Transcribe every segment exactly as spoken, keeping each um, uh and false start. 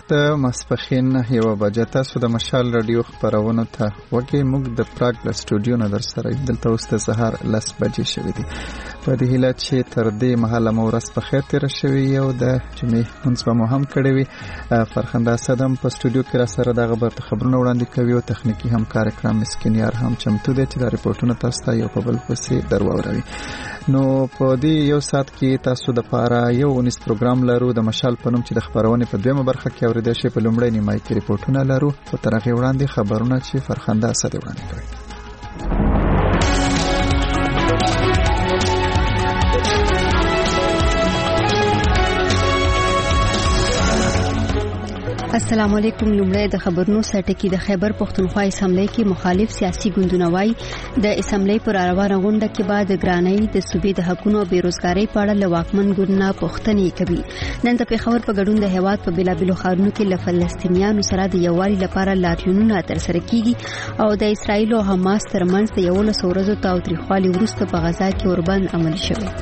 د ماسپښین یوه بجه تاسو د مشال رادیو خپرونو ته وګورئ. موږ د پراګ له سټوډیو نه در سره دلته اوس د سهار لس بجې شوې دي. په دې هیله چې تر دې مهاله مو ورځ په خیر تېره شوې او د جمعې لمونځ به مو هم کړی وي. فرخنده اسد هم په سټوډیو کې را سره دغه برته خبرونه وړاندې کوي او تخنیکي همکار اکرام مسکین یار هم چمتو دی چې دا ریپورټونه تاسو ته یو په بل پسې در واوروي. نو په دې یو ساعت کې تاسو د پاره یو ونیس پروګرام لرو د مشال په نوم چې د خبرونې په دویمه برخه کې اوریدل شي. په لومړۍ نیمایي کې ریپورټونه لرو، په تر هغې وړاندې خبرونه چې فرخنده اسد وړاندې کوي. السلام علیکم. لومړی د خبرونو سرټکی. د خیبر پښتونخوا اسمبلی کې مخالف سیاسي ګوندونه وايي د اسمبلی پر روانه غونډه کې بعد ګرانۍ د صوبې د حقوقو او بیروزګاری په اړه له واکمن ګوند پوښتنې کوي. نن د پیښور په ګډون د هیواد په بلابلو ښارونو کې له فلسطینیانو سره د یووالي لپاره لاریونونه ترسره کیږي او د اسرایل او حماس ترمنځ د یولس ورځو تاوتریخوالي وروسته په غزا کې اوربند عملي شوی.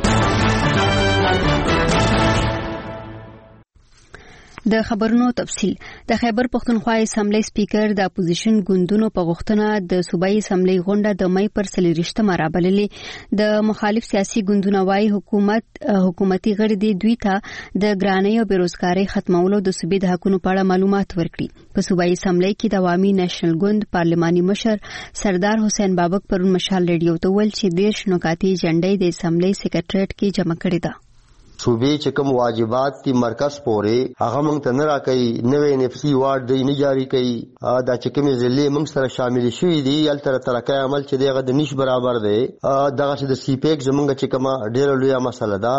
د خبرونو تفصیل. د خیبر پښتونخوا اسمبلی سپیکر د اپوزیشن ګوندونو په غوښتنه د صوبایي اسمبلی غونډه د مې پر څلوېښتمه رابللې. د مخالف سیاسي ګوندونو وايي حکومت حکومتي غړي دي دوی ته د ګرانۍ او بیروزګاری ختمولو د صوبې د حقوقو په اړه معلومات ورکړي. په صوبایي اسمبلی کې د عوامي نېشنل ګوند پارلماني مشر سردار حسین بابک پرون مشال ریډیو ته ویل چې دیرش نکاتي جنډۍ د اسمبلی سیکریټریټ کې جمع کړې ده. صوبې چې کوم واجبات دي مرکز پورې هغه موږ ته نه راکړي، نوې نفسي وارد دی نه جاری کوي. دا چې کومې ضلعې موږ سره شامل شوي دي هلته ترقی عمل چې دی هغه د نیش برابر دی. دغسې د سی پیک زموږ چې کومه ډېره لویه مسله ده.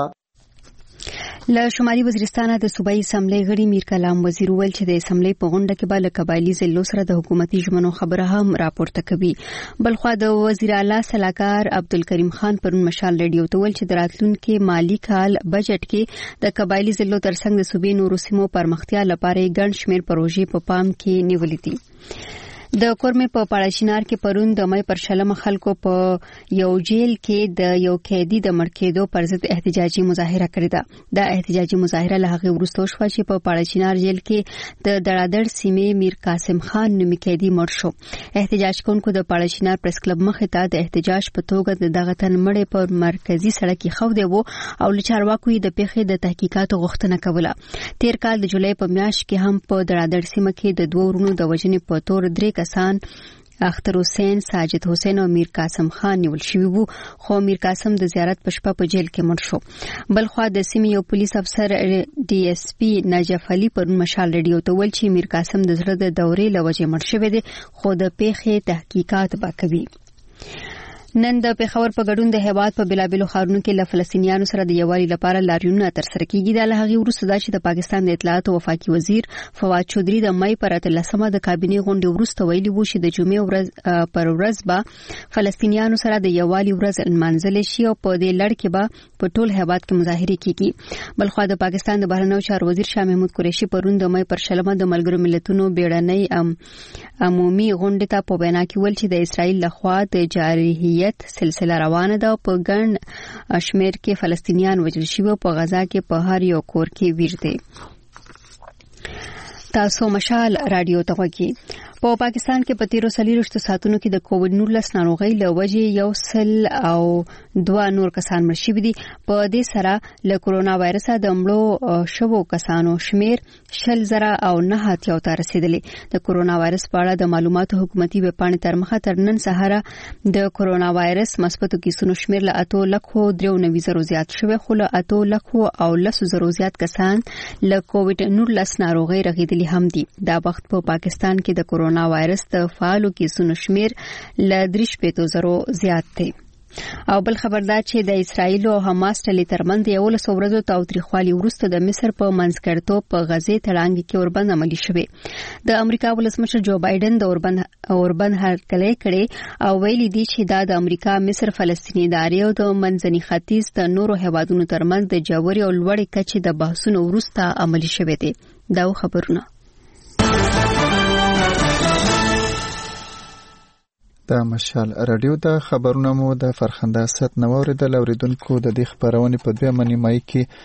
له شمالي وزیرستانه د صوبایي اسمبلی غړي میر کلام وزیر ویل چې د اسمبلی په غونډه کې به له قبایلي ضلعو سره د حکومتي ژمنو خبره هم راپورته کوي. بلخوا د وزیر اعلی سلاکار عبدالکریم خان پرون مشال ریډیو ته ویل چې د راتلونکي مالي کال بجټ کې د قبایلي ضلعو ترڅنګ د صوبې نورو سیمو پرمختیا لپاره ګڼ شمېر پروژې په پام کې نیولې دي. د کورمې په پاړاشینار کې پرون د مې پر شلمه خلکو په یو جیل کې د یو قیدي د مړ کېدو پر ضد احتجاجي مظاهره کړې ده. دا احتجاجي مظاهره له هغې وروسته وشوه چې په پاړاشینار جیل کې د دړادړ سیمې میر قاسم خان نومي قیدي مړ شو. احتجاج کوونکو د پاړاشینار پریس کلب مخې ته د احتجاج په توګه د دغه تن مړی پر مرکزي سړک ایښودی و او له چارواکو یې د پیښې د تحقیقاتو غوښتنه کوله. تیر کال د جولای په میاشت کې هم په دړادړ سیمه کې د دوه ورونو د وژنې په تور درې کسان اختر حسین، ساجد حسین او میر قاسم خان نیول شوي وو، خو میر قاسم د زیارت په شپه په جیل کې مړ شو. بلخوا د سیمې یو پولیس افسر ډي اس پی نجف علي پرون مشال ریډیو ته ویل چې میر قاسم د زړه د دورې له وجې مړ شوی دی خو د پیښې تحقیقات به کوي. نن د پیښور په ګډون د هیواد په بلابلو ښارونو کې له فلسطینیانو سره د یووالي لپاره لاریونونه ترسره کیږي. د هغې وروسته دا چې د پاکستان د اطلاعات او وفاقي وزیر فواد چودري د مې پر اتلسمه د کابینې غونډې وروسته ویلي وو چې د جمعې ورځ پر ورځ به فلسطینیانو سره د یووالي ورځ نمانځل شي او په دې لړ کې به په ټول هیواد کې مظاهرې کیږي. بلخوا د پاکستان د بهرنیو چارو وزیر شاه محمود قریشي پرون د مې پر شلمه د ملګرو ملتونو بیړنۍ عمومي غونډې ته په وینا کې ویل چې د اسرائیل لخوا د جارحیت سلسله روانه ده او په ګڼ شمېر کې فلسطینیان وژل شوي او په غزا کې په هر یو کور کې ویر دي. تاسو مشال رادیو ته غوږی. په پاکستان کې په تیرو څلوېښتو ساعتونو کې د کووډ نولس ناروغۍ له وجې یو سل او دوه نور کسان مړ شوي دي. په دې سره له کورونا وایرسه د مړو شوو کسانو شمیر شل زره او نه اتیاو ته رسیدلی. د کورونا وایرس په اړه د معلوماتو حکومتي ویبپاڼې تر مخه تر نن سهاره د کورونا وایرس مثبتو کیسونو شمیر له اتو لکو دریو نوي زرو زیات شوی، خو له اتو لکو او لسو زرو زیات کسان له کووډ نولس ناروغۍ رغېدلي هم دي. دا وخت په پاکستان کې د کورونا وایرس د فعالو کیسونو شمیر له درې شپېتو زرو زیات دی. او بل خبردار چې د اسرایل او حماس ډلې ترمنځ د یولس ورځو تاوتریخوالي وروسته د مصر په منځګړیتوب په غزې تړانګې کې اوربند عملي شوی. د امریکا ولسمشر جو بایدن د اوربند اوربند هرکلی کړي او ویلي دي چې دا د امریکا، مصر، فلسطین ادارې او د منځني ختیځ د نورو هیوادونو ترمنځ د جوړې او لوړې کچې د بحثونو وروسته عملي شوی دی. دا خبرونه د مشال رادیو د خبرونه مو د فرخنده اسد نو اوریدل. اوریدونکو د دې خبرونه په دویمه نیمایي کې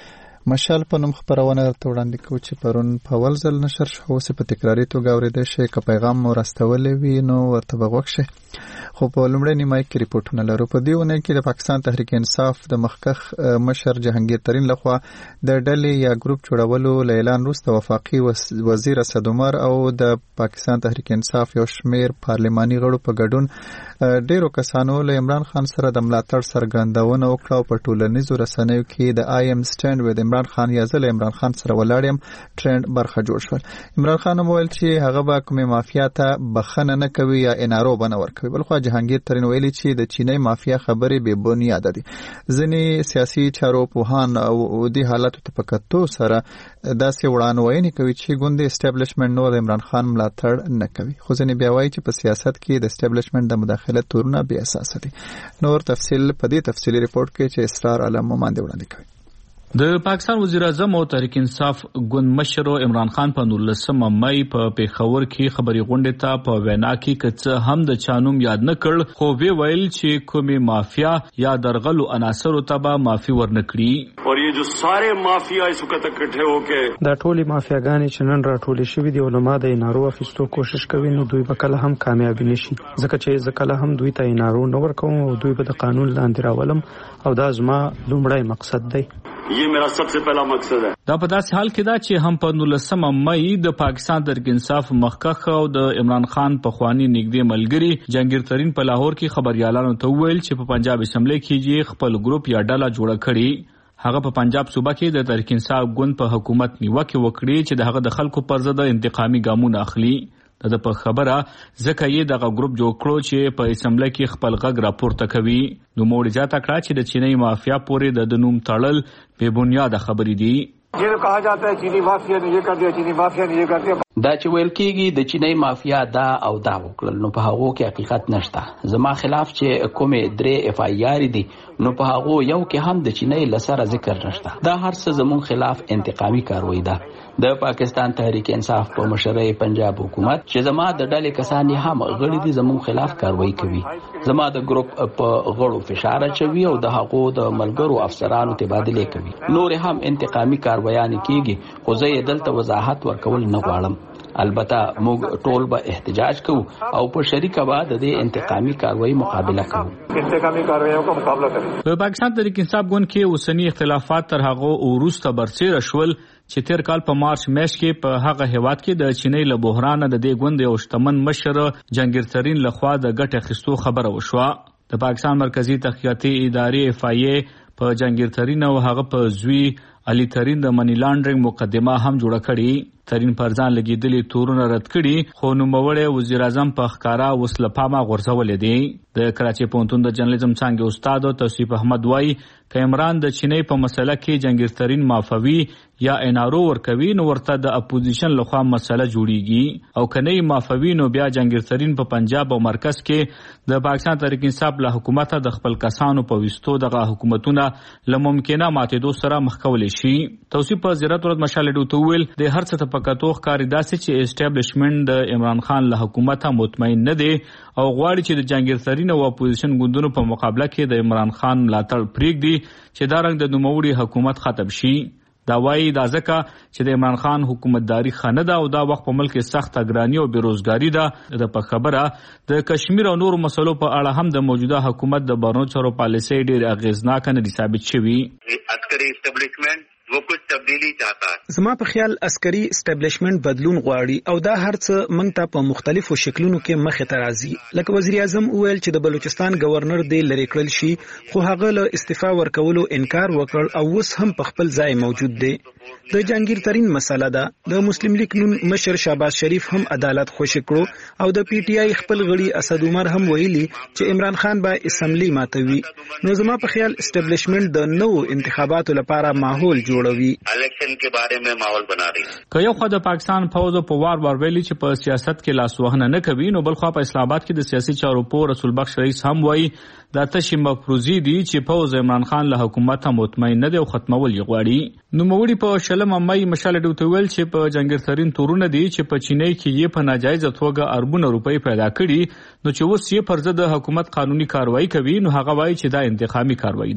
مشال په نوم خبرونه درته وړاندې کوو چې پرون په اول ځل نشر شو، اوس په تکراري توګه اورېدای شئ. که پیغام مو راستولی وي نو ورته به غوږ شئ. خو په لومړۍ نیمایي کې ریپورټونه لرو. په دې اونۍ کې د پاکستان تحریک انصاف د مخکښ مشر جهانګیر ترین لخوا د ډلې یا ګروپ جوړولو له اعلان وروسته وفاقي وزیر اسد عمر او د پاکستان تحریک انصاف یو شمېر پارلماني غړو په ګډون ډېرو کسانو له عمران خان سره د ملاتړ څرګندونه وکړه او په ټولنیزو رسنیو کې د آی ایم سټینډ ود عمران خان یا زه له عمران خان سره ولاړ یم ټرند برخه جوړ شول. عمران خان وویل چې هغه به کومې مافیا ته بخښنه نه کوي یا انارو به نه ورکوي. بلخوا جهانګیر ترین ویلي چې د چینی مافیا خبرې بې بنیاده دي. ځینې سیاسي چارو پوهان او دې حالاتو ته په کتو سره داسې وړاندوینې کوي چې ګوندې اسټابلیشمنټ نور د عمران خان ملاتړ نه کوي. خو ځینې بیا وایي چې په سیاست کې د اسټابلیشمنټ د مداخلت تورونه بې اساسه دي. نور تفصیل په دې تفصیلي ریپورت کې چې اسرار علم مومند وړاندې کوي. د پاکستان وزیر اعظم او تحریک انصاف ګوند مشر عمران خان په نولسمه مئی په پیښور کې خبري غونډه ته په وینا کې کڅ هم د چانوم یاد نه کړ، خو وی ویل چې کومي مافیا یا درغلو عناصر تبا معافي ورنکړي. اور یہ جو سارے مافیا اس وخت اکٹھے ہو کے دا ټولي مافیاګانې چې نن راټولې شوې دي علما د نارو اخیستو کوشش کوي، نو دوی به کله هم کامیاب نشي، ځکه چې ځکه هم دوی ته نارو نه ورکوم او دوی به د قانون لاندې راولم او دا زما لومړی مقصد دی. یہ میرا سب سے پہلا مقصد ہے. دا په داسې حال کې دا چې هم په نولسمه مئی د پاکستان تحریک انصاف مخکښ او د عمران خان په خوانی نږدې ملګری جهانګیر ترین په لاهور کې خبريالانو ته ویل چې په پنجاب اسمبلی کې خپل ګروپ یا ډله جوړه کړي. هغه په پنجاب صوبه کې د تحریک انصاف ګوند په حکومت نیوکه وکړي چې دغه د خلکو پر ضد انتقامي ګامونه اخلي. د په خبره ځکه یې دغه ګروپ جوړ کړو چې په اسمبلی کې خپل غږ راپورته کوي. نو موږ زیاته کړه چې د چینی مافیا پورې د نوم تړل بے بنیاده خبرې دي. یہ کہا جاتا ہے چینی مافیا نے یہ کر دیا، چینی مافیا نے یہ کر دیا. دا چې ویل کېږي د چینی مافیا دا او دا وکړل، نو په هغه کې حقیقت نشته. زما خلاف چې کومې درې اف آی آر دي، نو په هغه یو کې هم د چینی لسره ذکر نشته. دا هر څه زمون خلاف انتقامي کاروي ده. د پاکستان تحریک انصاف په مشرۍ پنجاب حکومت چې زما د ډلې کسان هم غړي دي زمون خلاف کاروي کوي. زما د ګروپ په غړو فشار اچوي او د هغو د ملګرو افسرانو تبادله کوي. نور هم انتقامي کارویان کیږي، خو زه یې دلته وضاحت ورکول نه غواړم. البته موږ ټول به احتجاج کوو او په شریکه به د دې انتقامي کاروي مقابله کوو. انتقامي کارویو کا مقابله کوي. په پاکستان تحریک انصاف ګوند کې اوسنی اختلافات تر هغه وروسته برسېره شول چې تیر کال په مارچ میاشت کې په هغه هیواد کې د چینی له بحران د دې ګوند یو شتمن مشر جهانګیر ترین لخوا د ګټه اخیستو خبره وشوه. د پاکستان مرکزی تحقیقاتي ادارې اف آی ای په جهانګیر ترین او هغه په زوی علي ترین د منی لانډرینګ مقدمه هم جوړه کړې. ترین پر ځان لګیدلې تورونه رد کړي، خو نوموړی وزیر اعظم په ښکارا وسلپامه غورځولې دي. د کراچي پوهنتون د جرنالیزم څانګې استاد توصیف احمد وایي که عمران د چینی په مسله کې جهانګیر ترین معافوي یا انارو ورکوي نو ورته د اپوزیشن لخوا مسله جوړیږي، او کنه معافوي نو بیا جهانګیر ترین په پنجاب او مرکز کې د پاکستان تحریک انصاف له حکومت د خپل کسانو په وستو دغه حکومتونه له ممکنه ماتېدو سره مخ کولای شي. توصیف په زیارت ورځ مشال ډو توول د هر څه په کتو ښکاري داسې چې اسټابلیشمنت د عمران خان له حکومت مطمئن نه دی او غواړي چې د جهانګیر ترین او اپوزیشن ګوندونو په مقابله کې د عمران خان ملاتړ پرېږدي چې دا رنګ د نوموړي حکومت ختم شي. دا وایي دا ځکه چې د عمران خان حکومتداري خانه ده او دا وخت په ملک کې سخت اګراني او بیروزګاری ده. د په خبره د کشمیر او نور مسلو په اړه هم د موجوده حکومت د بهرنیو چارو پالیسي ډېر اغیزناک نه دي ثابت شوي. عسکري اسټابلیشمنت وہ کچھ تبدیلی چاہتا ہے. زما په خیال عسکري اسټابلیشمنت بدلون غواړي او دا هر څه موږ ته په مختلفو شکلونو کې مخې ته راځي. لکه وزیر اعظم وویل چې د بلوچستان گورنر دی لری کړل شي، خو هغه له استعفا ورکولو انکار وکړ او اوس هم په خپل ځای موجود دی. د جهانګیر ترین مسله ده. د مسلم لیگ نون مشر شهباز شریف هم عدالت خوشی کړو او د پی ټی آی خپل غړي اسد عمر هم ویلي چې عمران خان به اسمبلی ماتوي. نو زما په خیال اسټابلیشمنت د نو انتخاباتو لپاره ماحول جوړوي. الیکشن کې باره میں ماحول بنا رہی. که یو خو د پاکستان فوج په وار وار ویلي چې په سیاست کې لاس وهنه نه کوي، نو بل خو په اسلام آباد کې د سیاسي چارو په رسول بخش رئیس هم وایي دا تشي مفروضي دي چې فوج عمران خان له حکومت مطمئن نه دی او ختمول یې غواړي. نو موږ په شلم مای مشال ډو تویل چې په جهانګیر ترین تورونه دي چې په چینی کې یې په ناجایز توګه اربونه روپۍ پیدا کړي، نو چې اوس یې پر ضد حکومت قانوني کاروایی کوي، نو هغه وایي چې دا انتقامي کاروایی ده.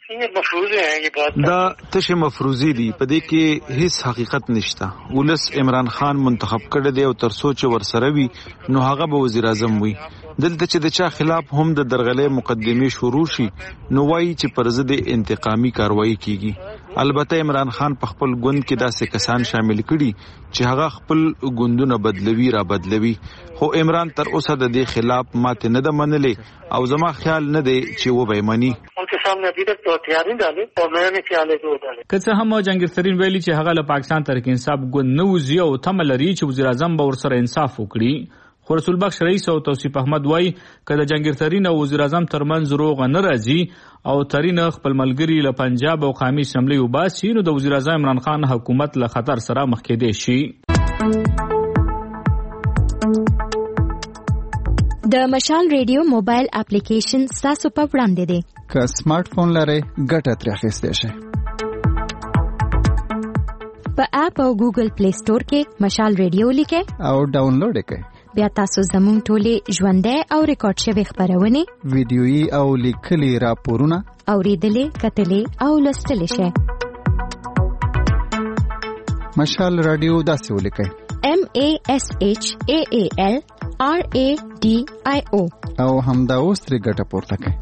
دا تشه مفروضی دي، په دې کې هیڅ حقیقت نشته. ولس عمران خان منتخب کړی دی او تر سوچ ورسره وي نو هغه به وزیر اعظم وي. دلته چې د چا خلاف هم د درغلې مقدمې شروع شي نو وایي چې پر ضد انتقامي کاروایی کیږي. البته عمران خان په خپل ګوند کې داسې کسان شامل کړي چې هغه خپل ګوندونه بدلوي را بدلوي، خو عمران تر اوسه د دې خلاف ماته نه ده منلې او زما خیال نه دی چې و به مني. که څه هم جنگیرترین ویلي چې هغه له پاکستان تحریک انصاف ګوند نه وزي او تمه لري چې وزیر اعظم به ورسره انصاف وکړي، خو رسول بخش رئیس او توصیف احمد وای که د جنگیرترین او وزیر اعظم ترمنځ روغ نه راځي او ترین خپل ملګری له پنجاب او قومي اسمبلی وباسي نو د وزیر اعظم عمران خان حکومت له خطر سره مخ کېدی شي. د مشال ریډیو موبایل اپلیکیشن تاسو په وړاندې دی. که سمارټ فون لرئ ګټه ترې اخیستی شئ. په اپ او ګوګل پلی سٹور کې مشال ریډیو لیکئ او ډاونلوډ یې کړئ. بیا تاسو زموږ ټولې ژوندۍ او ریکارډ شوې خبرونه، ویډیويي او لیکلي راپورونه اوریدلې، کتلې او لوستلې شئ. مشال رادیو داسې ولیکئ: M A S H A A L R A D I O او همدا اوس ترې ګټه پورته کړئ.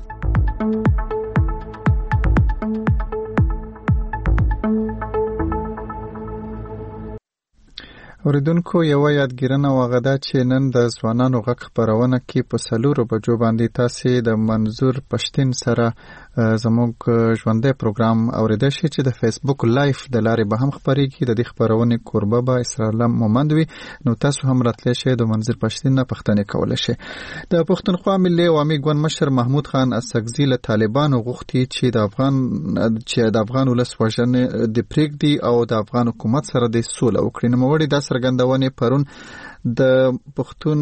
اوریدونکو یو یادګیرنه وغدا چې نن د ځوانانو غږ خبرونه کې په سلورو بجو باندې تاسو د منظور پښتين سره زموږ ژوندۍ پروګرام اوریدل شي چې د فیسبوک لایف د لارې به هم خبرېږي. د دې خبرونه کوربه به اسرائیل مومند وي، نو تاسو هم راتلی شئ د منظور پښتين نه پښتنې کولای شئ. د پښتونخوا ملي عوامي ګوند مشر محمود خان اسکزي له طالبانو غوښتي چې د افغان چې د افغان ولس وژنې د پریږدي او د افغان حکومت سره د سوله وکړي. نو وړي د څرګندونې پرون د پښتون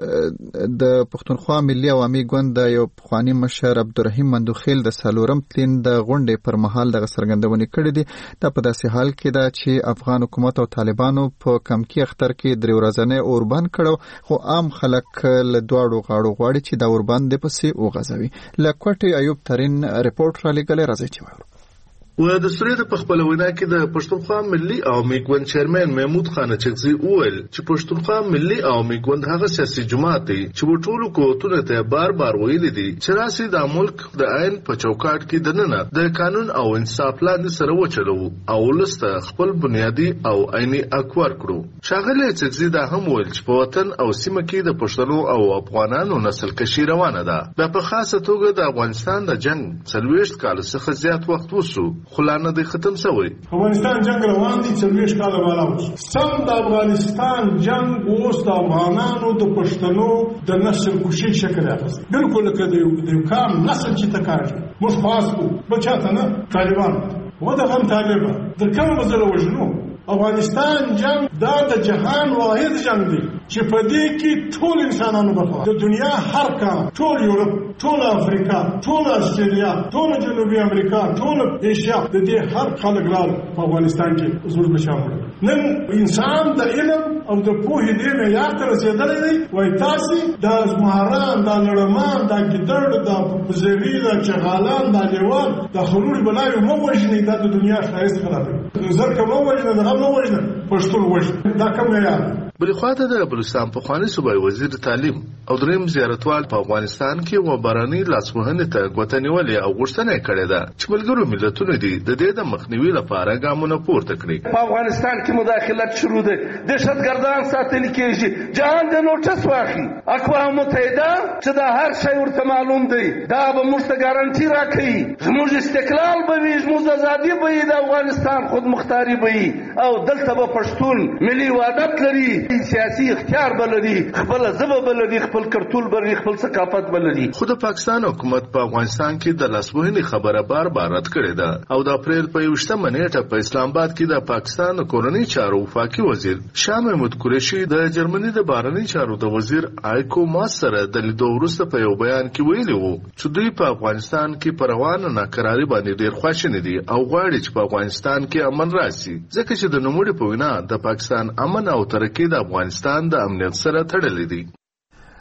د پښتونخوا ملي عوامي ګوند د یو پخوانی مشر عبدالرحیم مندوخیل د سالورم تلین د غونډې پر مهال د څرګندونې کړې دي. دا په داسې حال کې ده چې افغان حکومت او طالبانو په کمکی اختر کې درې ورځې اوربان کړو، خو عام خلک له دواړو غاړو غواړي چې دا اوربان د پسې وغځوي. لکوټي ایوب ترين رپورت را لګل راځي چې وایو. و د سوري د خپل وینا کې د پښتونخوا ملي عوامي ګوند چیرمن محمود خان اڅکزي وویل چې پښتونخوا ملي عوامي ګوند هغه سیاسي جماعت دی چې په ټولو کوتونه ته بار بار ویلي دي چې راسي د ملک د عین په چوکاټ کې دننه د قانون او انصاف لاندې سره وچلو او ولسته خپل بنیادی او عیني اکوار کړو. شاغله اڅکزي دا هم ویل چې په وطن او سیمه کې د پښتنو او افغانانو نسل کشي روانه ده. د په خاصه توګه د افغانستان د جنگ څلويشت کال څخه زیات وخت وسو خلانه دی ختم شوی. افغانستان جنگ روان دي څلويشت کال بالا سم د افغانستان جنگ اوس د افغانانو د پښتنو د نسل کشي شکل اخیست. بالکل کده یو کام نسل چې تکاږي مش خاصو بچاته نه طالبان و د غم طالبان د کوم مزل وجنو. افغانستان جنگ دا د جهان واحد جنگ دی چې په دې کې ټول انسانانو برخه د دنیا هر کام، ټول یورپ، ټول افریقا، ټول استرالیا، ټول جنوبي امریکا، ټول ایشیا، د دې هر خلک راو په افغانستان کې حضور بشامل. نن انسان د علم او د پوهې دې معیار ته رسیدلی دی. وای تاسو د مهاران، د لړمان، د ګیدړ، د بزرګي، د چغالان، د لیوان، د خلول بلای مو وژني د دنیا خایست خلاصي. زر کوم وژنه د غو وژنه پښتون وژنه دا کوم معیار. بل خواته د بلوچستان په خواني صوبای وزیر تعلیم او دریم زیارتوال په افغانستان کې و باراني لاسوهنه ته غوتنیولې او غوښتنه کړې ده چې ملګرو ملتونو دي د دې د مخنیوي لپاره ګامونه پورته کړي. په افغانستان کې مداخلت شروع ده، دهشتګردان ساتل کېږي، جهان د نوټس واخی. اقوام متحده چې دا هر شی ورته معلوم دی، دا به موږ ته ګارانټي راکړي زموږ استقلال به وي، زموږ ازادي به وي، د افغانستان خود مختاري به وي او دلته به پښتون ملي وحدت لري، سیاسي اختیار بلري، خپل ژبه بلري، خپل کلتور بلري، خپل ثقافت بلري. خود پاکستان حکومت په افغانستان کې د لاسوهنې خبره بار بار رد کړې ده او د اپریل په یوشتمه نیټه په اسلام آباد کې د پاکستان کورنۍ چارو وفاقي وزیر شاه محمود قریشي د جرمني د بهرنی چارو د وزیر آیکو ماس سره د لیدو وروسته په یو بیان کې ویلي وو چې دوی په افغانستان کې پر روانه ناکراري باندې ډېر خواشیني دي او غواړي چې په افغانستان کې امن راشي، ځکه چې د نوموړي په وینا د پاکستان امن او ترقي د افغانستان د امنیت سره تړلې دي.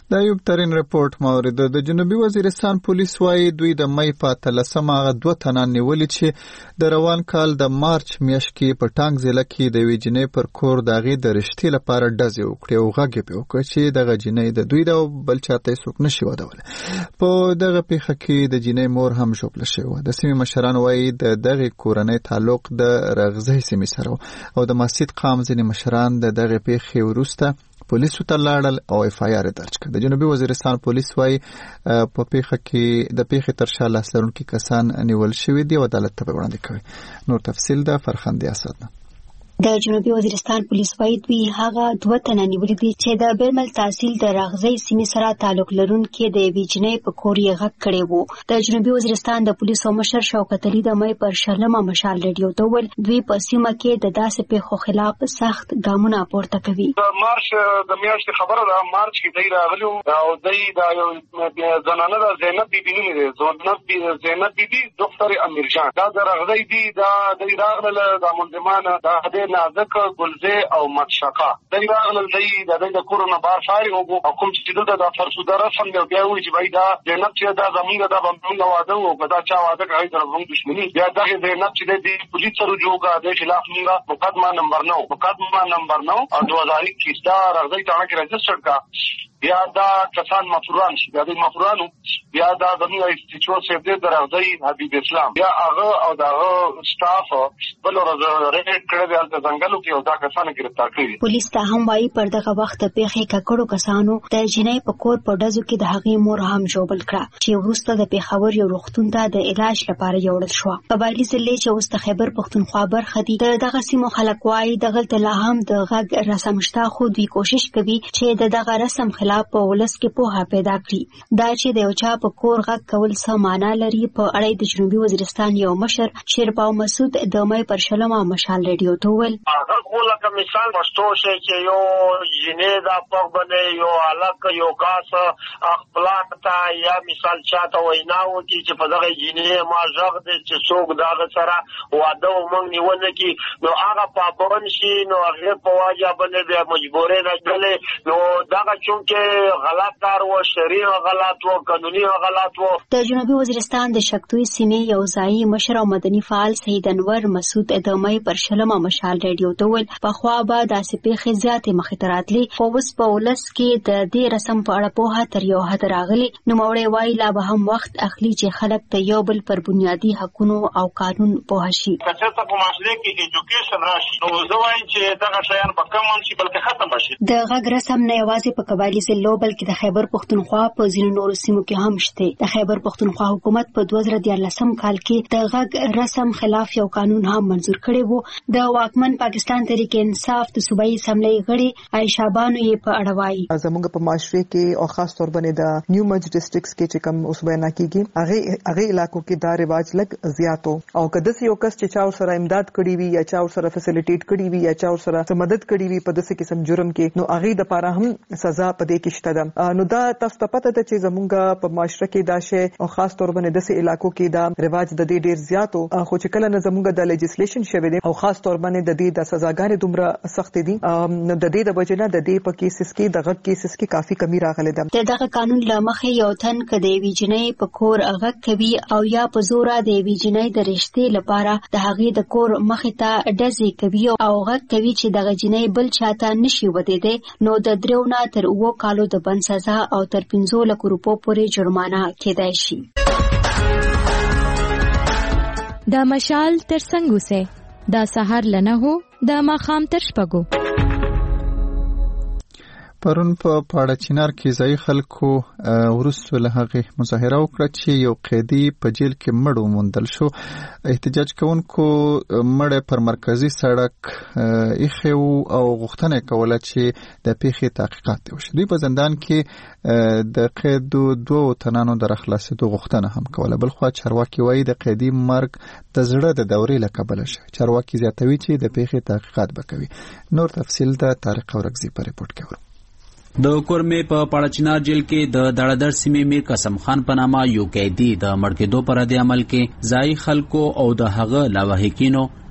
د ایوب ترين رپورت مورد د جنوبي وزیرستان پولیس وايي دوی د مې په اتلسمه دوه تنان نیولې چې د روان کال د مارچ میاشت کې په ټانګ ضلع کې د وی جنې پر کور داغي د رښتې لپاره ډزې وکړې او غږ په وکړ چې دغه جنې د دوی د بل چاته څوک نشي ودول. په دغه پیښه کې د جنې مور هم ژوبل شوی. د سیمې مشران وايي د دغه کورنۍ تعلق د رغزي سیمې سره او د مسجد قام ځینې مشران د دغه پیښې وروسته پولیسو ته لاړل او اف آی آر درج کړ. د جنوبي وزیرستان پولیس وايي په پیښه کې د پیښې تر شا لاس لرونکي کسان نیول شوي دي او عدالت ته وړاندې کوي. نور تفصیل د فرخندې اسد. د جنوبي وزیرستان پولیس وايي دوی هغه دوه تنه نیولي دي چې د بیرمل تحصیل د راغزي سیمې سره تعلق لرونکي د ویجنې په کور یې غږ کړی وو. د جنوبي وزیرستان د پولیسو مشر شوکت علي د مې پر شلمه مشال ریډیو ته ویل دوی په سیمه کې د داسې پیښو خلاف سخت ګامونه پورته کوي. مارچ د میاشتې خبره ده، مارچ کې دوی راغلي او دوی د یو زنانه د زینب بیبي نوم دی، زینب زینب بیبي دختر امیر جان، دا د راغزي دي، دا دوی راغله د ملزمانه د نازک ګلزه او متشقه دغه راغلل دی د د کورونا بار فارغ او کوم چې دلته د فرسوده رسم دی بیا وی چې بای دا زینب چې دا زمونږ د بمونږ واده او دا چا واده کوي د زمونږ دښمنی بیا دغه زینب چې د پولیس سره جوړه د خلاف موږ مقدمه نمبر نو مقدمه نمبر نو او دو هزار اکیس دا راځي ته کې رجسټر کا بیا دا کسان مفروران شي بیا د مفرورانو بیا دا زموږ استیچو سیف دی درځي حبیب اسلام بیا هغه او دا سټاف بل ورځ ریډ کړی د ځنګلو کې او دا کسان گرفتار کړي. پولیس ته هم وايي پر دغه وخت پیښې ککړو کسانو د جنۍ په کور په ډزو کې د هغې مور هم جوړل کړه چې وروسته د پیښور یو روغتون ته د علاج لپاره یوړل شو. قبایلی ضلع چې اوس د خیبر پښتونخوا برخه دي د دغه سیمو خلک وايي دغه لا هم د غږ رسم شته خو دوی کوشش کوي چې د دغه رسم خلاف په ولس کې پوهه پیدا کړي. دا چې د یو چا په کور غږ کول څه معنا لري په اړه د جنوبي وزیرستان یو مشر شیرپاو مسعود د مې پر شلمه مشال ریډیو ته ویل هغه کوله کوم مثال پښتو شي چې یو جنې دا په باندې یو الک یو کاس خپل تا یا مثال چاته ویناو چې په دغه جنې ما ژغ دي چې څوک دا سره واده ومنګ نیونه کی نو هغه په پون شي نو هغه په واجب باندې به مجبورې نه کړي نو دا چې غلط کار و شرعي غلط و قانوني غلط و. د جنوبي وزیرستان د شکتوي سیمې یو ځایي مشر او مدني فعال سید انور مسعود د مې پر شلمه مشال ریډیو ته ویل په خوا به داسې پیښې زیاتې مخې ته راتلې خو اوس په ولس کې د دې رسم په اړه پوهه تر یو حده راغلې. نوموړی وایي لا به هم وخت اخلي چې خلک د یو بل پر بنیادي حقونو او قانون پوه شي. که چېرته په معاشره کې ایجوکیشن راشي نو زه وایم چې دغه شیان به کم شي بلکې ختم شي. د غږ رسم نه یوازې په قبایلی ضلعو بلکې د خیبر پښتونخوا په ځینو نورو سیمو کې هم شته. د خیبر پښتونخوا حکومت په دوه زره دیارلسم کال کې د غږ رسم خلاف یو قانون هم منزور کړی وو. د واکمن پاکستان تحریک انصاف د صوبایي اسمبلی غړي عائشہ بانو یې په اړه وایي زموږ په معاشره کې او خاص طور باندې د نیو مرج ډسټرکټس کې چې کوم اوس بیان کیږي هغه هغه علاقو کې دا رواج لګ زیاتو او کده یو کس چې چا سره امداد کړی وي یا چا سره فیسیلیټیټ کړی وي یا چا سره مدد کړی وي په داسې قسم جرم کې نو هغه د لپاره هم سزا پدې کې شته ده. نو دا تاسو ته پته ده چې زموږ په معاشره کې دا شی او خاص طور باندې داسې علاقو کې دا رواج د دې ډیر زیاتو خو چې کله نه زموږ د لیجسلیشن شوی دی او خاص طور باندې د دې د سزاګانې دومره سخت دي نو د دې د وجنه د دې په کیسز کې د غږ کیسز کې کافي کمی راغله ده. دغه قانون لمخې یو تن کدی ویجنې په کور غږ کوي او یا په زوره د ویجنې د رښتې لپاره د هغې د کور مخې ته ډزې کوي او غږ کوي چې دغه جنې بل چاته نشي ودیدې نو د دریو نه تر اوو کالو د بند سزا او تر پنځو لکو روپو پورې جرمانه کېدای شي. دا مشال تر څنګه سه دا سحر لنه هو دا ماخام تر شپږو. پرون په پاړه چینار کې ځای خلکو ورسره له هغه مظاهره وکړه چې یو قیدی په جیل کې مړ وموندل شو. احتجاج کوونکو مړ پر مرکزی سړک ایخو او غوښتنه کوله چې د پیښې تحقیقات وشي. دوی په زندان کې د قید دوه تنانو در خلاصېدو غوښتنه هم کوله. بلخو چارواکي وایي د قیدی مرګ د زړه د دورې له کبله شوی. چارواکي زیاتوي چې د پیښې تحقیقات وکوي. نور تفصیل د طارق اورګزی په ریپورت کې ورو. د کورمې په پاړچنار جیل کې د دړدر سیمې میر قسم خان په نامه یو قیدی د مړ کېدو پر د عمل کې ځای خلکو او د هغه لاوهکینو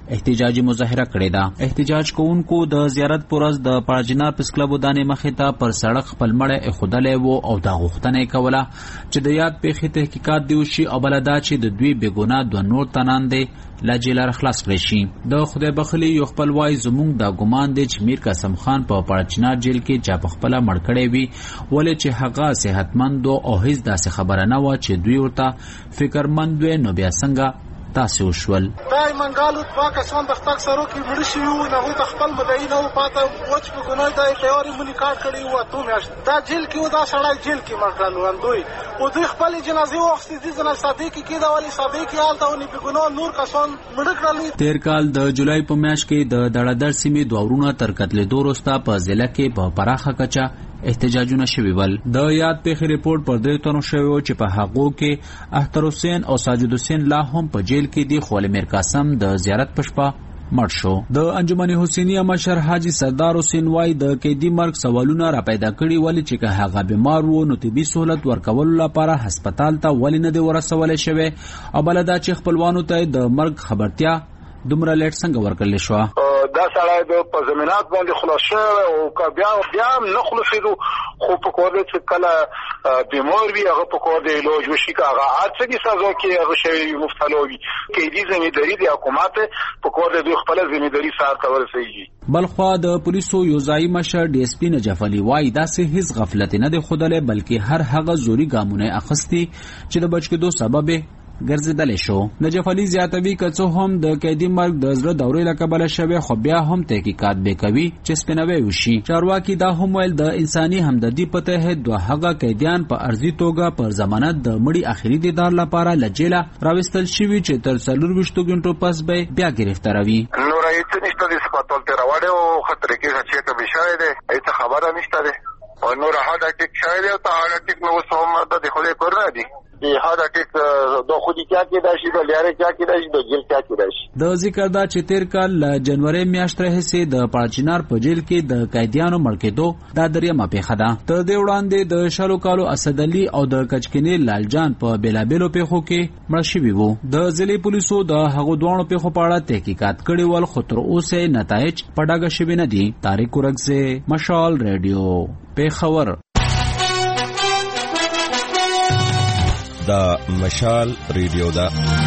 احتجاجي مظاهره کړې ده. احتجاج کوونکو د زیارت پرز د پاړجنار پس کلب ودانې مخې ته پر سړک خپل مړی اخودلې وو او دا غوښتنه کوله چې د یاد پیښې تحقیقات دی وشي او بلدا چې د دوی بېګناه دوه نور تنان دي لا جیلار خلاص کړی شي. د خدای بخلي یو خپل وای زمونږ دا ګمان دی چې میر قاسم خان په پاړچنار جیل کې چا په خپل مړ کړی وي ولې چې هغه صحتمند او هیڅ داسې خبره نه و چې دوی ورته فکرمند وي نو بیا څنګه تاسو وشول. دا منګالو پاکه سون د خپل سره کې مړ شي او نه هو خپل مدعي نه پاته وڅ په ګناه دا تیاری مونږ کار کړی و ته مې دا جیل کې دا سړی جیل کې مړ دوی او دوی خپل جنازه وخت دي ځنه صدیقي کې دا والی صدیقي حالت او نه په ګناه نور کسان مړ کړل. تیر کال د جولای په میاشت کې د دړدر سیمې دوورونه تر قتل دوروستا په ضلع کې په پراخه کچا احتجاجونه شوي ول. د یاد پیښې ریپورت پر دې تنو شوی چې په هغو کې اختر حسین او ساجد حسین لا هم په جیل کې دي خو میر قاسم د زیارت پشپا مړ شو. د انجمن حسینیه مشر حاجی سردار حسین وای د قیدی مرګ سوالونه را پیدا کړي ولې چې که هغه بیمار وو نو طبي سہولت ورکول لپاره هسپتال ته ولې نه دی ورسول شوی او بلدا چې خپلوانو ته د مرګ خبرتیا دومره لیټ څنګه ورکړل شو. دا سړی د په زمينات باندې خلاص شو او بیا بیا نه خلاصېدو خو په کوډ چې کله بیمار وي هغه په کوډ علاج وشي که هغه حادثه دي سزا کې هغه شی مفتلوي کې دي ځمېداري د حکومت په کوډ د خپل ځمېداري سره تور سيږي. بلخوا د پولیسو یو ځای مشر ډي اس پی نجف علي وای دا سه هیڅ غفلت نه دی خودله بلکې هر هغه زوري ګامونه اخستي چې د بچکدو سبب ګرځیدل شو. نجف علي زیاتوي کڅو هم د قیدی مرګ د زړه دورې لکبل شوی خو بیا هم تحقیقات به کوي چې سپینوي وشي. چارواکي دا هم ویل د انساني همدردي پته هه دوه هغه قیدیان په ارزي توګه پر ضمانت د مړي اخري دیدار لپاره لجیلا راوستل شوی چې تر څلور وشتو غنټو پس به بیا گرفتاروي. نو راځي نشته د سپاتول تر واړو خطر کې چې ته بشای ده ایت خبره نشته ده او نور هدا ټیک شای ده او ته هدا ټیک نو سوم د خو له کور نه دي هدا ټیک د خودي کیا کې داشي د لیاره کیا کې داشي د جیل کیا کې داشي. د ذکر دا چې تیر کال جنوري میاشت راهسي د پاړچنار په جیل کې د قیدیانو مړ کېدو دا دریمه پیښه ده. تر دې وړاندې د شالو کالو اسد علي او د کچکنی لالجان په بیلابلو پیښو کې مړ شوي وو. د ضلع پولیسو د هغو دوه پیښو په اړه تحقیقات کړي ول خو تر اوسه نتایج پډاګه شوي نه دي. طارق ورغزه مشال رادیو پیښور. دا مشال ریډیو دا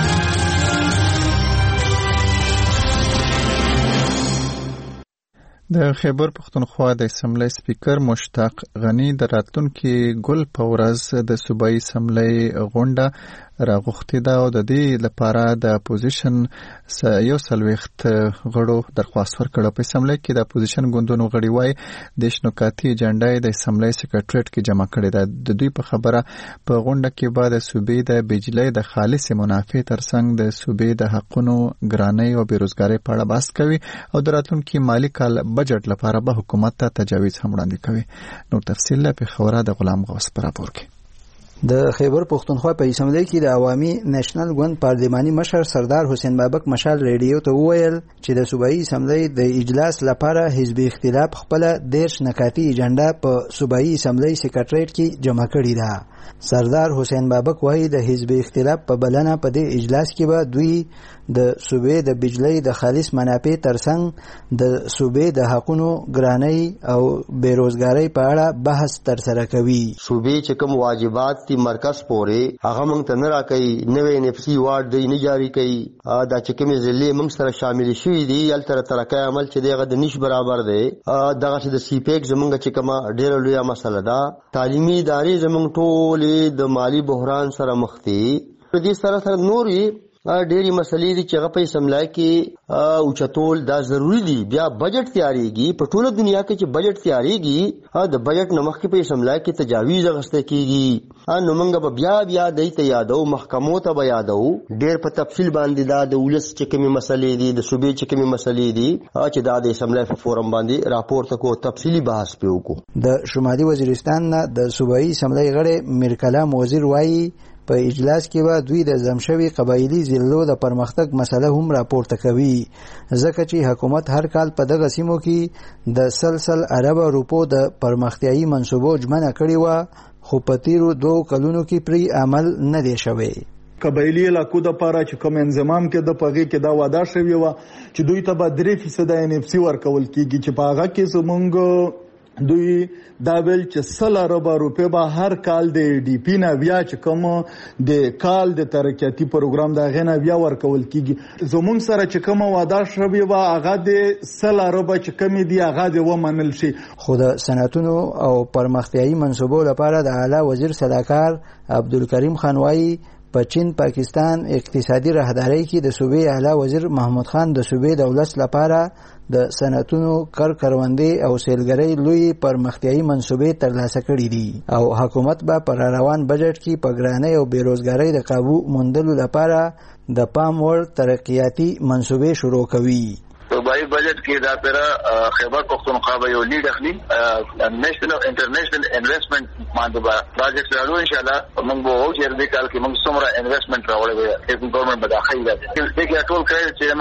د خیبر پختونخوا د اسمبلی سپیکر مشتاق غنی د راتلونکي ګل په ورځ د صوبایي اسمبلی غونډه راغوښتې ده او د دې لپاره د اپوزیشن یو څلوېښت غړو درخواست ورکړه. په اسمبلی کې د اپوزیشن ګوندونو غړي وایي د شنوکاتي ایجنډا د اسمبلی سکریټریټ کې جمع کړې ده. د دوی په خبره په غونډه کې به د صوبې د بجلی د خالص منافع ترڅنګ د صوبې د حقونو ګرانۍ او بیروزګارۍ په اړه بحث کوي او د راتلونکي مالي کال بجټ لپاره به حکومت ته تجاویز هم وړاندې کوي. نو تفصیل له خبره د غلام غوث پر راپور کې. د خیبر پختونخوا په اسمبلی کې د عوامي نېشنل ګوند پارلماني مشر سردار حسین بابک مشال ریډیو ته وویل چې د صوبایي اسمبلی د اجلاس لپاره حزبي اختلاف خپل دیرش نکاتی ایجنډا په صوبایي اسمبلی سکریټریټ کې جمع کړی ده. سردار حسین بابک وایي د حزبي اختلاف په بلنه په دې اجلاس کې به دوی د صوبې د بجلی د خالص منافع ترڅنګ د صوبې د حقونو ګرانۍ او بیروزګارۍ په اړه بحث ترسره کوي. صوبې چې کوم واجبات تی مرکز پورې هغه مونږ ته نه راکړي نوې نفسي وارد دی نه جاری کوي دا چې کوم ضلع مونږ سره شامل شوي دي التر ترکه عمل چې دغه د نش برابر دی دغه چې د سی پیک زمونږ چې کومه ډېر لوی مسله ده. تعلیمي ادارې زمونږ ټول د مالی بحران سره مخ دي. په دې سره سره نوري ډېری مسلې دي چې هغه په اسمبلی کې اوچتول دا ضروری دي. بیا بجټ تیاریږي په ټوله دنیا کې چې بجټ تیاریږي د بجټ نه مخکې په اسمبلی کې تجاویز اخیستل کیږي. نو موږ به بیا بیا دای ته یادو محکمو ته به یادو ډېر په تفصیل باندې دا د ولس چې کومې مسلې دي د صوبې چې کومې مسلې دي چې دا د اسمبلی په فورم باندې راپور تکو تفصیلی بحث په وکړو. د شمالي وزیرستان نه د صوبایي اسمبلی غړي میر کلام وزیر وایي په اجلاس کې به دوی د زمشوي قبایلی ضلعو د پرمختګ مسله هم راپورته کوي ځکه چې حکومت هر کال په دغه سیمو کې د سلسل ارب روپو د پرمختیایي منصوبو ژمنه کړې وه خو په تیرو دوو کلونو کې پرې عمل نه دی شوی. قبایلی علاقو د پاره چې کوم انضمام کې د پغې کې دا وعده شوی و چې دوی ته به درې فیصد ان اف سی ورکول کیږي چې په هغه کې زمونږ دوی دا ویل چې سل اربه روپے به هر کال د ډي پی نه بیا چې کوم د کال د ترقیاتي پروګرام دا غنه بیا ورکول کیږي زمونږ سره چې کوم وعده شوی و هغه د سل اربه چې کم دی هغه د ومنل شي. خو د صنعتونو او پرمختیایي منصوبو لپاره د اعلی وزیر صلاحکار عبدالکریم خان وايي په چین پاکستان اقتصادي راهداري کې د صوبې اعلی وزیر محمود خان د صوبې دولت لپاره د صنعتونو کار کروندې او سیلګرۍ لوی پرمختیایي منصوبې ترلاسه کړي دي او حکومت به پر روان بجټ کې په ګرانۍ او بیروزګارۍ د قابو موندلو لپاره د پام وړ ترقیاتي منصوبې شروع کوي. صوبایي بجټ کې دا پر خیبر پختونخوا به یو لیډ اخلي نېشنل او انټرنیشنل انویسټمنټ باندې پروجیکټ راوړو ان شاء الله موږ به او چې دې کال کې موږ څومره انویسټمنټ راوړو چې ګورنمنت به داخلي راځي دې کې ټول کړی چې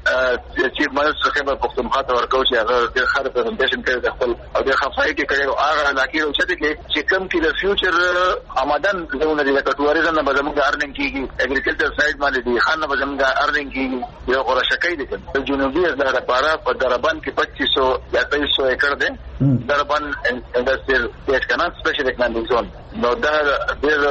موږ چیف منسټر خیبر پختونخوا ته ورکو چې هغه د خار پریزنټیشن کوي د خپل او د خفای کې کړي او هغه علاقې او چې کې چې کوم کې د فیوچر آمدن زموږ د ټوریزم نه به زموږ ارننګ کیږي اګریکلچر سایډ باندې د خان به زموږ ارننګ کیږي یو غوړه شکای دي په جنوبي د لپاره په دربان کې پچیس سو یا تیئیس سو ایکړ دی دربان انډستریل ایسټ کنه سپیشل اکونومیک زون نو دا ډېر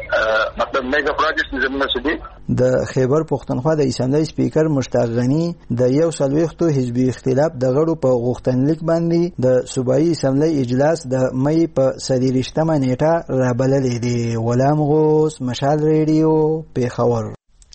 مطلب میگا پروجیکټ زموږ سدي. د خیبر پختونخوا د اسمبلی سپیکر مشتاق غنی د یو سلويختو حزبي اختلاف د غړو په غوښتنلیک باندې د صوبایي اسمبلی اجلاس د مې په څلېرویشتمه نیټه رابللې دی. غلام غوث، مشال ریډیو، پیښور.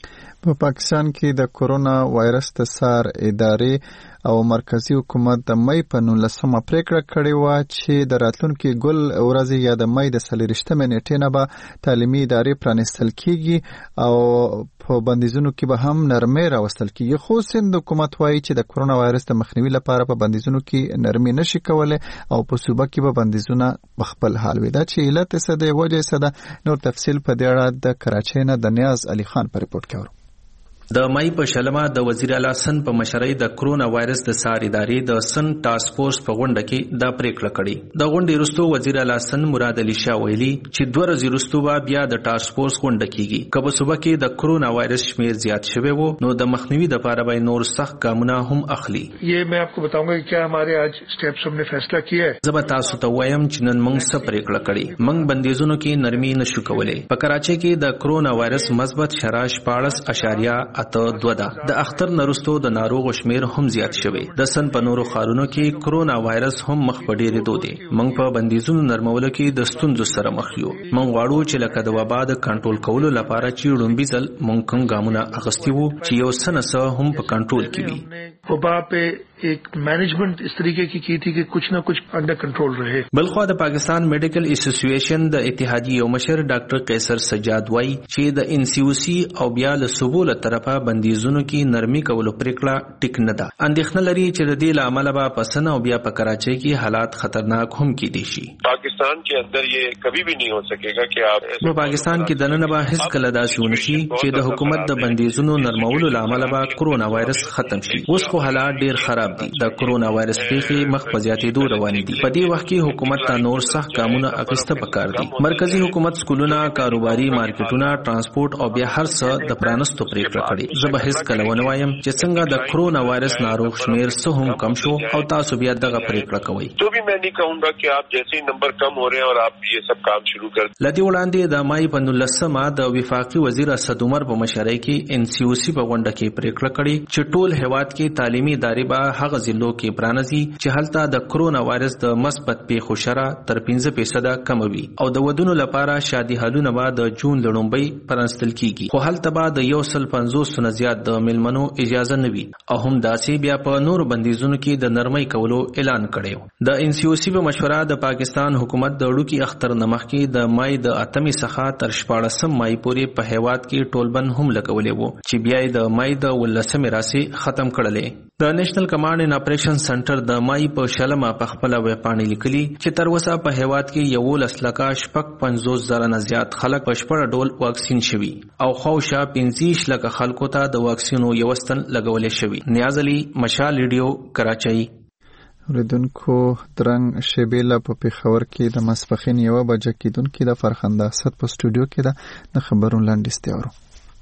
په پاکستان کې د کورونا وایرس د سار ادارې او مرکزی حکومت د مې په نولسمه پریکړه کړې و چې د راتلونکي ګل ورځې یا د مې د څلېرویشتمې نیټې نه به تعلیمي ادارې پرانیستل کیږي او په بندیزونو کې به هم نرمي راوستل کیږي. خو سند حکومت وایي چې د کورونا وایرس د مخنیوي لپاره په بندیزونو کې نرمي نشي کولای او په صوبه کې به بندیزونه په خپل حال وي. دا چې علت څه دی، وجه څه ده، نور تفصیل په دې اړه د کراچۍ نه د نیاز علي خان په ریپورت کې اورو. د مای په شلمه د وزیر اعلی سن په مشرۍ د کرونا وایرس د سار ادارې د سن ټاسک فورس په غونډه کې دا پریکړه کړې. د غونډې وروسته وزیر اعلی سن مراد علي شاه ویلي چې دوه ورځې وروسته بیا د ټاسک فورس غونډه کیږي. کله صبح کې د کرونا وایرس شمیر زیات شوی وو نو د مخنیوي لپاره به نور سخت ګامونه هم اخلي. یہ میں آپ کو بتاؤں گا کہ کیا ہمارے آج سٹیپس ہم نے فیصلہ کیا ہے. زه به تاسو ته وایم چې نن موږ څه پریکړه کړې. موږ بندیزونو کې نرمي نشو کولای. په کراچۍ کې د کرونا وایرس مثبت شرح شپاړس اشاریه اته دوه ده. د اختر نرستو د ناروغ شمیر هم زیات شوی. د سن په نورو ښارونو کې کرونا وایرس هم مخ په ډېرې دو دی. موږ په بندیزونو نرمولو کې د ستونزو سره مخ یو. موږ غواړو چې لکه د وبا د کنټرول کولو لپاره چې لومبي ځل موږ کوم ګامونه اخیستي وو چې یو څه نه هم په کنټرول کې وي. وبا په ایک مینجمنٹ اس طریقے کی کی تھی کہ کچھ نہ کچھ انڈر کنٹرول رہے. بلخوا د پاکستان میډیکل اسوسییشن د اتحادیې یو مشر ډاکټر قیصر سجاد وایي چې د ان سی او سی او بیا له صوبو له طرفه بندیزونو کې نرمي کولو پریکړه ټیک نه ده. اندېښنه لري چې د دې له امله به پسنه او بیا په کراچۍ کې حالات خطرناک هم کېدی شي. پاکستان کے اندر یہ کبھی بھی نہیں ہو سکے گا کہ آپ په پاکستان کې دننه به هیڅ کله داسې ونشي چې د حکومت د بندیزونو نرمولو له امله به کرونا وایرس ختم شي. اوس خو حالات ډېر خراب دي. د کرونا وایرس پیښې مخ په زیاتېدو روانې دي. په دې وخت کې حکومت ته نور سخت ګامونه اخیسته پکار دي. مرکزی حکومت سکولونه، کاروباري مارکیټونه، ترانسپورت او بیا هر څه د پرانستو پریکړه کړې. زه به هیڅ کله ونه وایم چې څنګه د کرونا وایرس ناروغ شمیر څه هم کم شو او تاسو بیا دغه پریکړه کوئ. تو بھی میں نہیں کہوں گا کہ آپ جیسے نمبر کم ہو رہے ہیں اور آپ یہ سب کام شروع کر. لدی وړاندې د مای په نولسمه د وفاقي وزیر اسد عمر په مشرۍ کې ان سی او سی په غونډه کې پریکړه کړې چې ټول هیواد کې تعلیمي ادارې به هغه ضلعو کې پرانیزي چې هلته د کرونا وایرس د مثبت پیښو شرح تر پنځه فیصده کم وي او د ودونو لپاره شادي حالونه به د جون د لومړۍ پرانستل کیږي. خو هلته به د یو سل پنځوس نه زیات د میلمنو اجازه نه وي او هم داسې بیا په نور بندیزونو کې د نرمۍ کولو اعلان کړی. د ان سی او سی په مشوره د پاکستان حکومت د وړوکي اختر نه مخکې د مای د اتمې څخه تر شپاړسم مای پورې په هیواد کې ټولبند هم لګولې وو چې بیا د مای د ولسمې راسي ختم کړلې. د نېشنل کمانډ ان اپریشن سنټر د مای په شلمه په خپل ویبپاڼه لیکلي چې تر اوسه په هیواد کې یولس لکه شپږ پنځوس زره نه زیات خلک په شپږ ډول واکسین شوي او خوشا پنځه لکه خلکو ته د واکسینو یو ستن لګولې شوي. نیاز علي، مشال ریډیو، کراچۍ. اوریدونکو درنګ شیبیلا په پیښور کې د ماسپښین یوه بجه کېدونکې د فرخنده اسد په سټوډیو کې ده. د خبرونو لاندې استیارو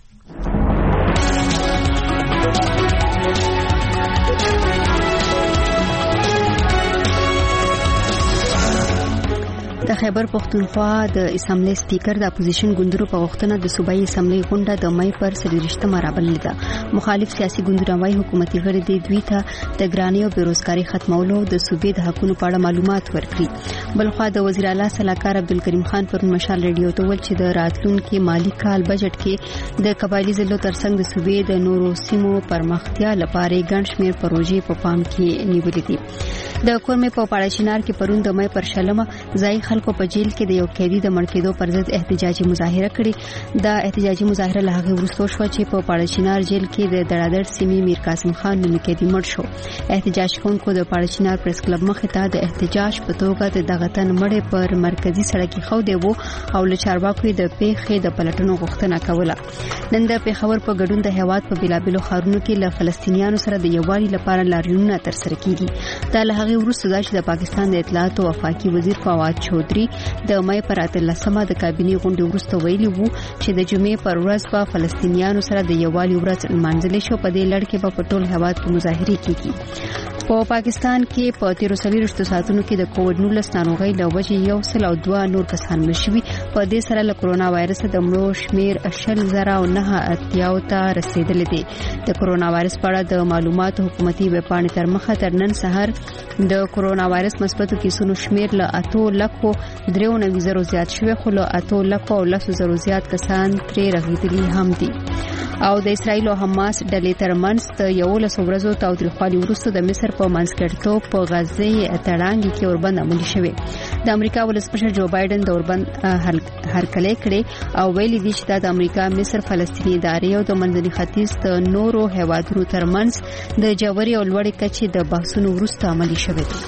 د خیبر پښتونخوا د اسمبلی سپیکر د اپوزیشن ګوندونو په غوښتنه د صوبایي اسمبلی غونډه د مې پر څلورشتمه رابللې ده. مخالف سیاسي ګوندونه وايي حکومتي غړي د دوی ته د ګرانۍ او بیروزګارۍ ختمولو د صوبې د حقونو په اړه معلومات ورکړي. بلخوا د وزیر اعلی صلاحکار عبدالکریم خان پر مشال ریډیو ته ویل چې د راتلونکي مالی کال بجټ کې د قبایلی ضلعو ترڅنګ د صوبې د نورو سیمو پرمختیا لپاره ګڼ شمېر پروژې په پام کې نیولې دي. د کورمې په پاړچینار کې پرون د مې پر شلمه ځای خلکو په جیل کې د یو قیدی د مړ کېدو پر ضد احتجاجي مظاهره کړې. دا احتجاجي مظاهره له هغه وروسته شو چې په پاړچینار جیل کې د دړادړ سیمې میر قاسم خان نومي قیدی مړ شو. احتجاج کوونکو د پاړچینار پریس کلب مخې ته د احتجاج په توګه د دغه تن مړ پر مرکزی سړک خو دی وو او له چارواکو د پیښې د پلټنو غوښتنه کوله. نن د پیښور په ګډون د هیواد په بلابلو خارونو کې له فلسطینیانو سره د یووالي لپاره لاریونونه ترسره کیږي. دا له هغه وروسته دا چې د پاکستان د اطلاعات او وفاقي وزیر فواد چودري د مې پر اتلسمه د کابینې غونډې وروسته ویلي وو چې د جمعې پر ورځ په فلسطینیانو سره د یووالي ورځ لمانځل شو. په دې لړ کې په ټول هیواد کې مظاهرې کیږي. په پاکستان کې په تیرو څلوېښتو ساعتونو کې د کووډ نولس ناروغۍ له وجې یو سل او دوه نور کسان مړه شوي. په دې سره له کرونا وایرس د مړو شمېر شل زره او نهه اتیاو ته رسیدلی دی. د کرونا وایرس په اړه د معلوماتو حکومتي ویبپاڼې تر مخه تر نن سهار د کرونا وایرس مثبتو کیسونو شمېر له اتو لکو دریو نوي زرو زیات شوی، خو له اتو لکو او لسو زرو زیات کسان ترې رغېدلي هم دي. او د اسرایل او حماس ډلې ترمنځ د یولسو ورځو تاوتریخوالي وروسته د مصر په منځګړیتوب په غزې تړانګې کې اوربند عملي شوی. د امریکا ولسمشر جو بایدن د اوربند هرکلی کړی او ویلي دي چې دا د امریکا مصر فلسطیني ادارې او د منځني ختیځ د نورو هیوادونو ترمنځ د جوړې او لوړې کچې د بحثونو وروسته عملي شوی دی.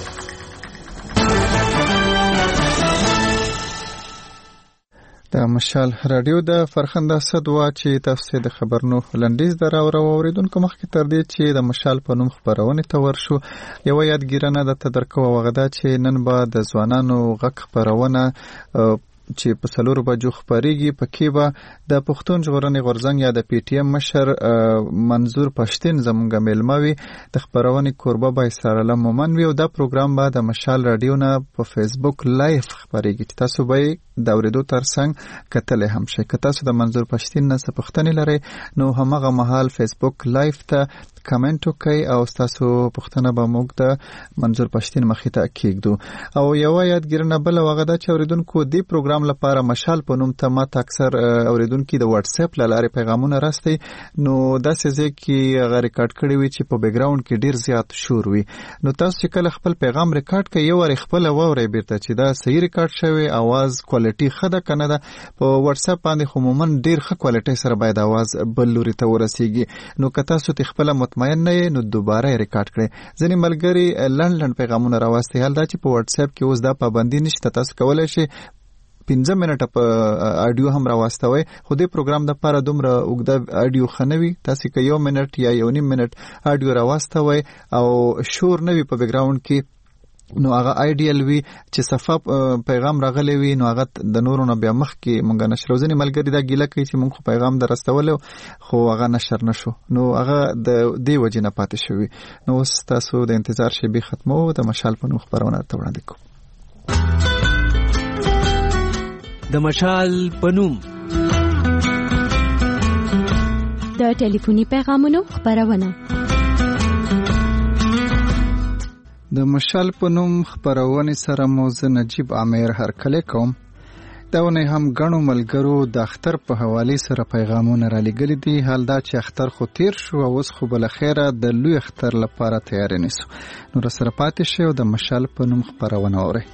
د مشال رادیو د فرخنده صدوا چې تاسو د خبرونو لنډیز دراو اوریدونکو مخکې تر دې چې د مشال په نوم خبرونه تور شو یو یادګیرنه د تدرکو وغدا چې نن به د ځوانانو غک خبرونه چې په څلور بجو خبريږي پکې به د پښتون ژغورنې غورځنګ یا د پی ټی ایم مشر منظور پښتين زمونږ میلموي د خبرونه کوربه به سره مومن وي او دا پروګرام به د مشال رادیو نه په فیسبوک لایف خبريږي. تاسو به د اوریدو ترڅنګ کتل هم شئ. که تاسو د منظور پښتين نه څه پوښتنه لرئ نو همغه مهال فیسبوک لایف ته کمنټ وکړئ او تاسو پوښتنه به موږ د منظور پښتين مخې ته کېږدو. او یو یادګیرنه بل وغدا چې اوریدونکو دی پروګرام لپاره مشال په نوم ته ماته اکثر اوریدونکو د واتس اپ لاره پیغامونه راستي نو دا څه کې غیر ریکارډ کړی وي چې په بیک گراوند کې ډیر زیات شور وي. نو تاسو چې کله خپل پیغام ریکارډ کړئ یو ور خپل ووري بیرته چې دا صحیح ریکارډ شوی आवाज کوالټي خده کنه دا په واتس اپ باندې عموما ډیر ښه کوالټي سره باید आवाज بل لوري ته ورسیږي. نو که تاسو ته خپل مطمئن نه نو دوباره ریکارډ کړئ. ځینې ملګری لند لند پیغامونه راوستي حال دا چې په واتس اپ کې اوس دا پابندي نشته. تاسو کولای شئ پنځه منټه په اډیو هم راوستوي خو دې پروګرام د لپاره دومره اوږده اډیو خنوي. تاسو که یو منټ یا یو نیم منټ اډیو راوستوي او شور نه وي په بیک گراوند کې نو هغه آیډیل وي چې صفه پیغام راغلی وي نو هغه د نورو نه بیا مخ کې مونږ نشر وزنی ملګری دا ګیله کوي چې مونږ پیغام درستول خو هغه نشر نشو نو هغه د دې وجې نه پاتې شوی. نو اوس تاسو د انتظار شیبې ختمو د مشال په نوم خبرونه ته وړاندې کوم. د مشال پنوم د ټلیفوني پیغامونو خبرونه د مشال پنوم خبرونه سره موزه نجیب عامر هرکلی کوم. داونه هم غنو ملګرو د اختر په حواله سره پیغامونه را لګل دي. حال دا چې اختر خو تیر شو او اوس خو بل خیره د لوی اختر لپاره تیار نیسو. نو را سره پاتې شو د مشال پنوم خبرونه اوري.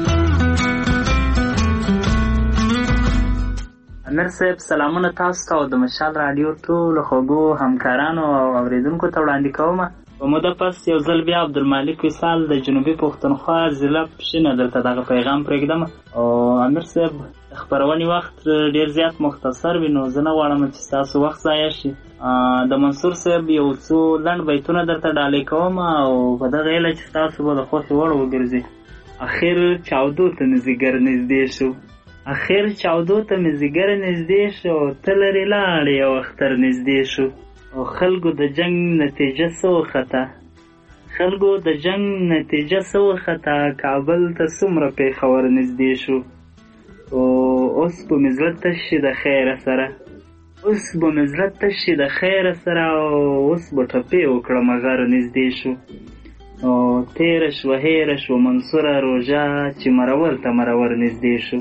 امیر صاحب سلامونه تاسو ته او د مشال رادیو ټول خوږو همکارانو او اوریدونکو ته وړاندې کوم. په موده پس یو ځل بیا عبدالمالک وصال د جنوبي پښتونخوا ضلع پښینه دلته دغه پیغام پرېږدم. او امیر صاحب خبرونې وخت ډیر زیات مختصر وي نو زه نه غواړم چې تاسو وخت ضایع شي. د منصور صاحب یو څو لنډ بیتونه درته ډالۍ کوم او په دغه هیله چې تاسو به د خوښې وړ وګرځي. اخر چاودو ته مې ځیګر نږدې شو اخر چاودو ته مې ځیګر نږدې شو ته لرې لاړې او اختر نږدې شو او خلکو د جنگ نتیجه څه وخته خلکو د جنگ نتیجه څه وخته کابل ته څومره پیښور نږدې شو او اوس به مې زړه تش شي د خیره سره اوس به مې زړه تش شي د خیره سره او اوس به ټپې وکړم غر نږدې شو او تیره شوه هیره شوه منصوره روژه چې مرور ته مرور نږدې شو.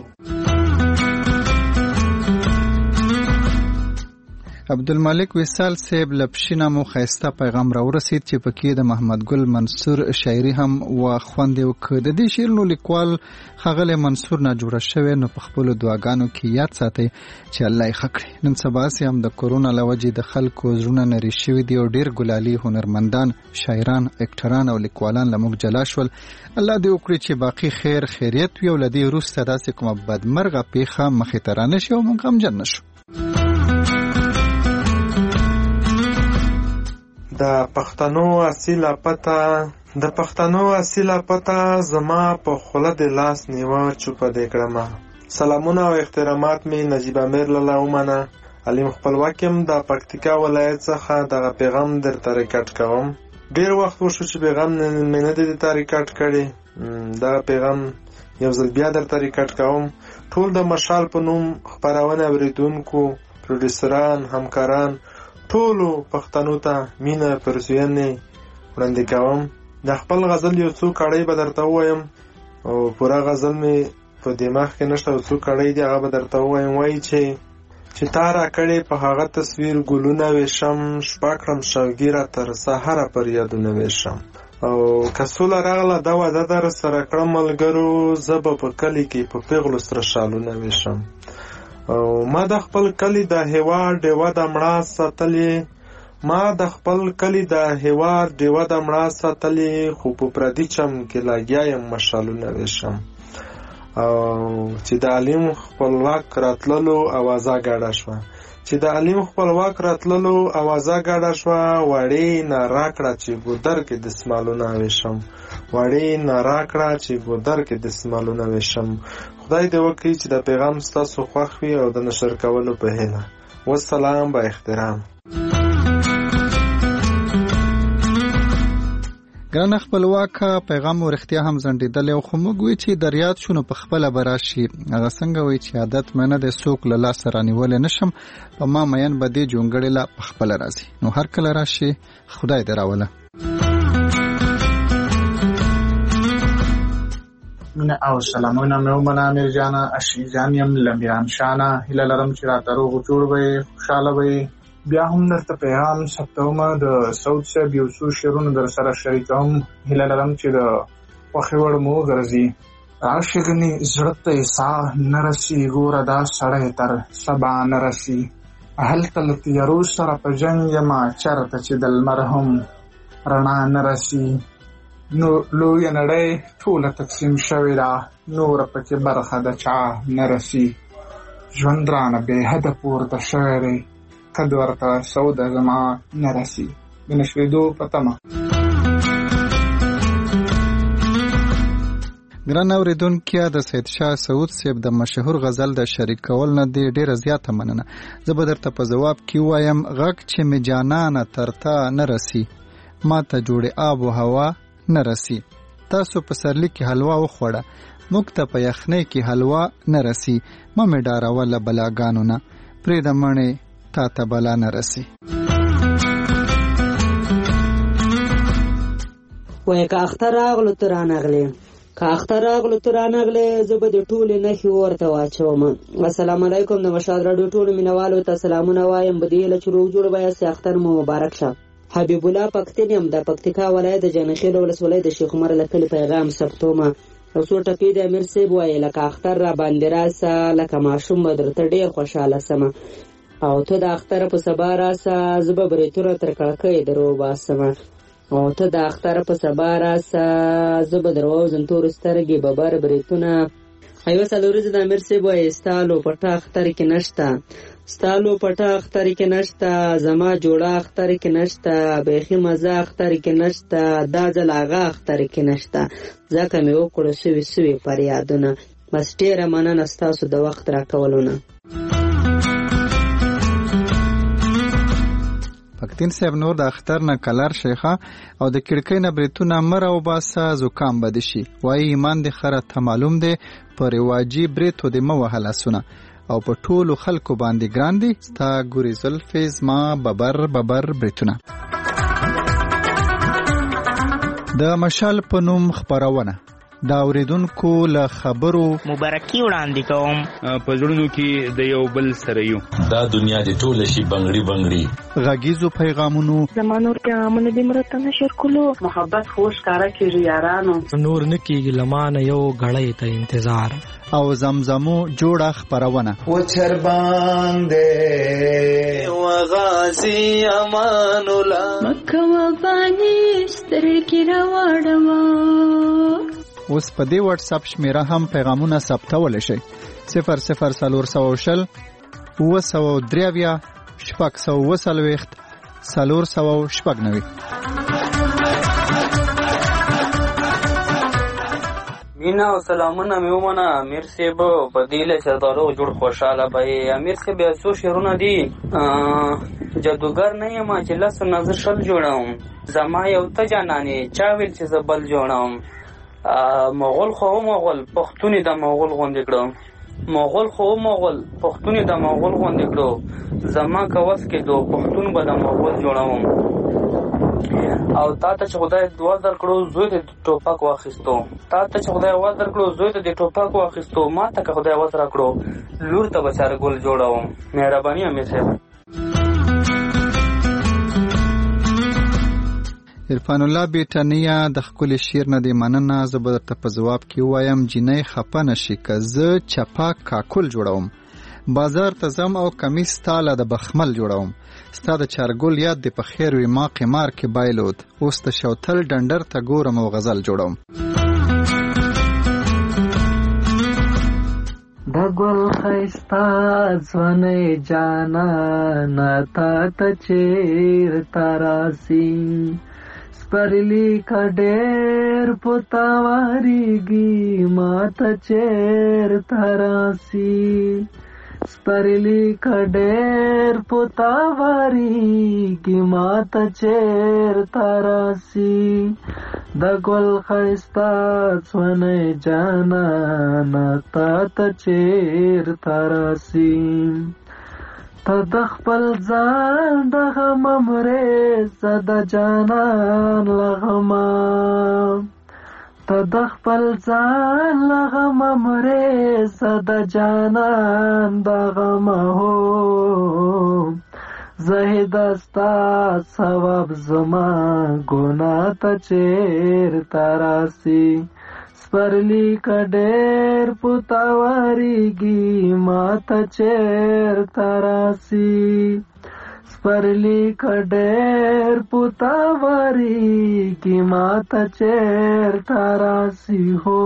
عبدالمالک وصال صاحب لپشینه مو خیسته پیغام را ورسید چې پکې د محمد ګل منصور شاعري هم و خوند یو که د دې شعر نو لیکوال ښاغلی منصور نه جوړه شوی نو په خپلو دعاګانو کې یاد ساتئ چې الله یې ښه کړي. نن سبا سې هم د کرونا له وجې د خلکو زړونه نري شوي دي او ډېر ګلالي هنرمندان شاعران اکټران او لیکوالان له موږ جلا شول. الله دې وکړي چې باقي خیر خیریت وي او له دې وروسته داسې کومه بدمرغه پیښه مخې ته رانه شي او موږ غمجن نه شو. د پښتنو اصیله پته د پښتنو اصیله پته زما په خوله د لاس نیوه چوپه دې کړمه. سلامونه او احترامات می نجیب امیر لاله ومنه. علیم خپلواک یم د پکتیکا ولایت څخه دغه پیغام درته ریکارډ کوم. ډیر وخت وشو چې پیغام مې نه دی درته ریکارډ کړی. دغه پیغام یو ځل بیا درته ریکارډ کوم. ټول د مشال په نوم خپرونه اوریدونکو پروډوسران همکاران ټولو پښتنو ته مینه پرزوینې وړاندې کوم. د خپل غزل یو څو کړۍ به درته ووایم او پوره غزل مې په دماغ کې نشته او څو کړۍ دي هغه به درته ووایم. وایي چې چې تا را کړې په هغه تصویر ګلونه ویشم شپه کړم شوګیره تر سهاره پر یادونه ویشم او که سوله راغله دا واده در سره کړم ملګرو زه به په کلي کې په پیغلو سره شالونه ویشم او ما د خپل کلی د هیواد ډیوه د مړه ساتلې ما د خپل کلی د هیواد ډیوه د مړه ساتلې خو په پردي چم کې لګیا یم مشالونه ویشم او چې د علیم خپلواک راتللو اوازه ګډه شوه چې د علیم خپلواک راتللو اوازه ګډه شوه وړې نه راکړه چې ګودر کې دسمالونه ویشم وړې نه راکړه چې ګودر کې دسمالونه ویشم. خدای دې وکړي چې د پیغام ستاسو خوښ وي او د نشر کولو په هیله. والسلام با احترام. ګرانه خپلواکه پیغام ورختیا هم زندیدل او خو موږ وی چې دریات شونه په خپل براشي هغه څنګه وی چې عادت منه د سوق له لاس رانیول نشم په ما مین بده جونګړې لا په خپل راځي نو هر کله راشي خدای دې راوله. مینه او سلامونه مې ومنه امیر جانه اشی جان یم لمیران شانه هیله لرم چې راته روغ جوړ وي خوشاله وي. بیا هم درته پیغام ثبتوم د سعود صاحب یو څو شعرونه در سره شریکوم. هیله لرم چې د خوښې وړ مو وګرځي. عاشقني زړه ته ساه نه رسي ګوره دا سړی تر سبا نه رسي هلته له تیارو سره په جنګ یمه چېرته چې د لمر هم رڼا نه رسي. نو لویه نړۍ ټوله تقسیم شوې ده نوره پکې برخه د چا نه رسي. ژوند رانه بې حده پورته شوی دی قد ورته سوده زما نه رسي. د نشرېدو په تمه. ګران اوریدونکو د سید شاه سعود صاحب د مشهور غزل د شریک کول نه دی ډیره زیاته مننه. زه به درته په جواب کې وایم غږ چې می جانانه ترتا نه رسي ما ته جوړې آب او هوا نه رسي. تاسو په سرلی کې حلوا وخوړه موږ ته په یخنۍ کې حلوا نه رسي ما مې ډاروله بلاګانو نه پرې د مڼې تا ته بلا نه رسي. وای که اختر راغلو ته رانغلې که اختر راغلو ته رانغلې زه به د ټولې نښې ورته واچوم. السلام علیکم د مشهد راډیو ټولو مینوالو ته سلامونه وایم. بدیله چې روغ جوړ وایاست اختر مو مبارک شه. حبیب الله پښتون یم د پکتیکا ولایت د جنخیل ولسوالۍ د شیخ عمر لکلي پیغام ثبتومه. او څو ټپې د امیر صاحب وایي لکه اختر را باندې راسه لکه ماشوم به درته ډېر خوشحاله سمه او ته د اختر په سبا راسه زه به بریتونه تر کړکۍ در وباسمه او ته د اختر په سبا راسه زه به در ووځم تورې سترګې ببر بریتونه. یوه څلوریزه د امیر صاحب وایي ستا لوپټه اختر کې نشته ستا لوپټه اختر کې نشته زما جوړه اختر کې نشته بیخي مزه اختر کې نشته دا ځل هغه اختر کې نشته ځکه مې وکړو سوي سوي فریادونه. بس ډېره مننه ستاسو د وخت راکولو نه. په سبکتین صاحب نور د اختر نه کلر شیخه او د کړکۍ نه بریتونه مر او باسه زکام بد شي وای ایمان د خره ته معلوم دی پر واجی بریتو د مو وهلاسونه او په ټولو خلکو باندې ګران دي ستا ګوري زلفیز ما ببر ببر بریتونه. د مشال په نوم خبرونه دا اوریدونکو له خبرو مبارکي وړاندې کوم په زړونو کې د یو بل سره یو دا دنیا د ټول شي بنگړي بنگړي غږیزو پیغامونو زمانور پیغامونه د مرته نشر کولو محبت خوش کارا کیږي یارانو نور نکیږي لمانه یو غړې ته انتظار او زمزمو جوړه خبرونه و چر باندې و غازی امان الله مکه و باندې سترګې راوړم. اوس په دې واتس اپ شمیره هم پیغامونه ثبتول شي صفر صفر سلور سو شل و سو دریویا شپږ سو وسلويخت سلور سو شپږ نوي. مینا او سلامونه میومنه امیر صاحب په دې له شردارو جوړ خوشاله به امیر صاحب بیا څو شعرونه دي جادوګر نه یم چې لاس نظر شل جوړم زما یو ته جانانه چا ویل چې زبل جوړم مغول خو مغول پښتوني د مغول غونډې کړو مغول خو مغول پښتوني د مغول غونډې کړو زما کوس کې دو پښتون به د مغول جوړوم او تا ته چې خدای دوا درکړو زوی د ټوپک واخیستو تا ته چې خدای وا درکړو زوی د ټوپک واخیستو ما ته که خدای وس راکړو لور ته بچاره ګل جوړوم. مهرباني امیر صاحب. عرفان الله بیٹانیا د خپل شیر نه دی مننه زه به درته په جواب کې وایم جنې خپه نشي که زه چپا کاکل جوړوم بازار ته ځم او کمیس تاله د بخمل جوړوم ستا د چارګل یاد دی په خیر وي ما قمار کې بایلود اوس د شوتل ډنډر ته ګورم او غزل جوړوم. د ګل خیستا ځوانې جانانه تا ته چیرته راسي سپرلی کا ډېر پتاواریږي ما ته چیرته راسي سپرلی کا ډېر پتاواریږي ما ته چیرته راسي د ګل ښایسته ځوانې جانانه تا ته چیرته راسي ته د خپل ځان د غم مرې د جانان له غمه ته د خپل ځان له غم مرې د جانان د غمه هو زهد ستا ثواب زما ګناه ته چیرته راسي سپرلی کا ډېر پتاواریږي ما ته چیرته راسي سپرلی کا ډېر پتاواریږي ما ته چیرته راسي هو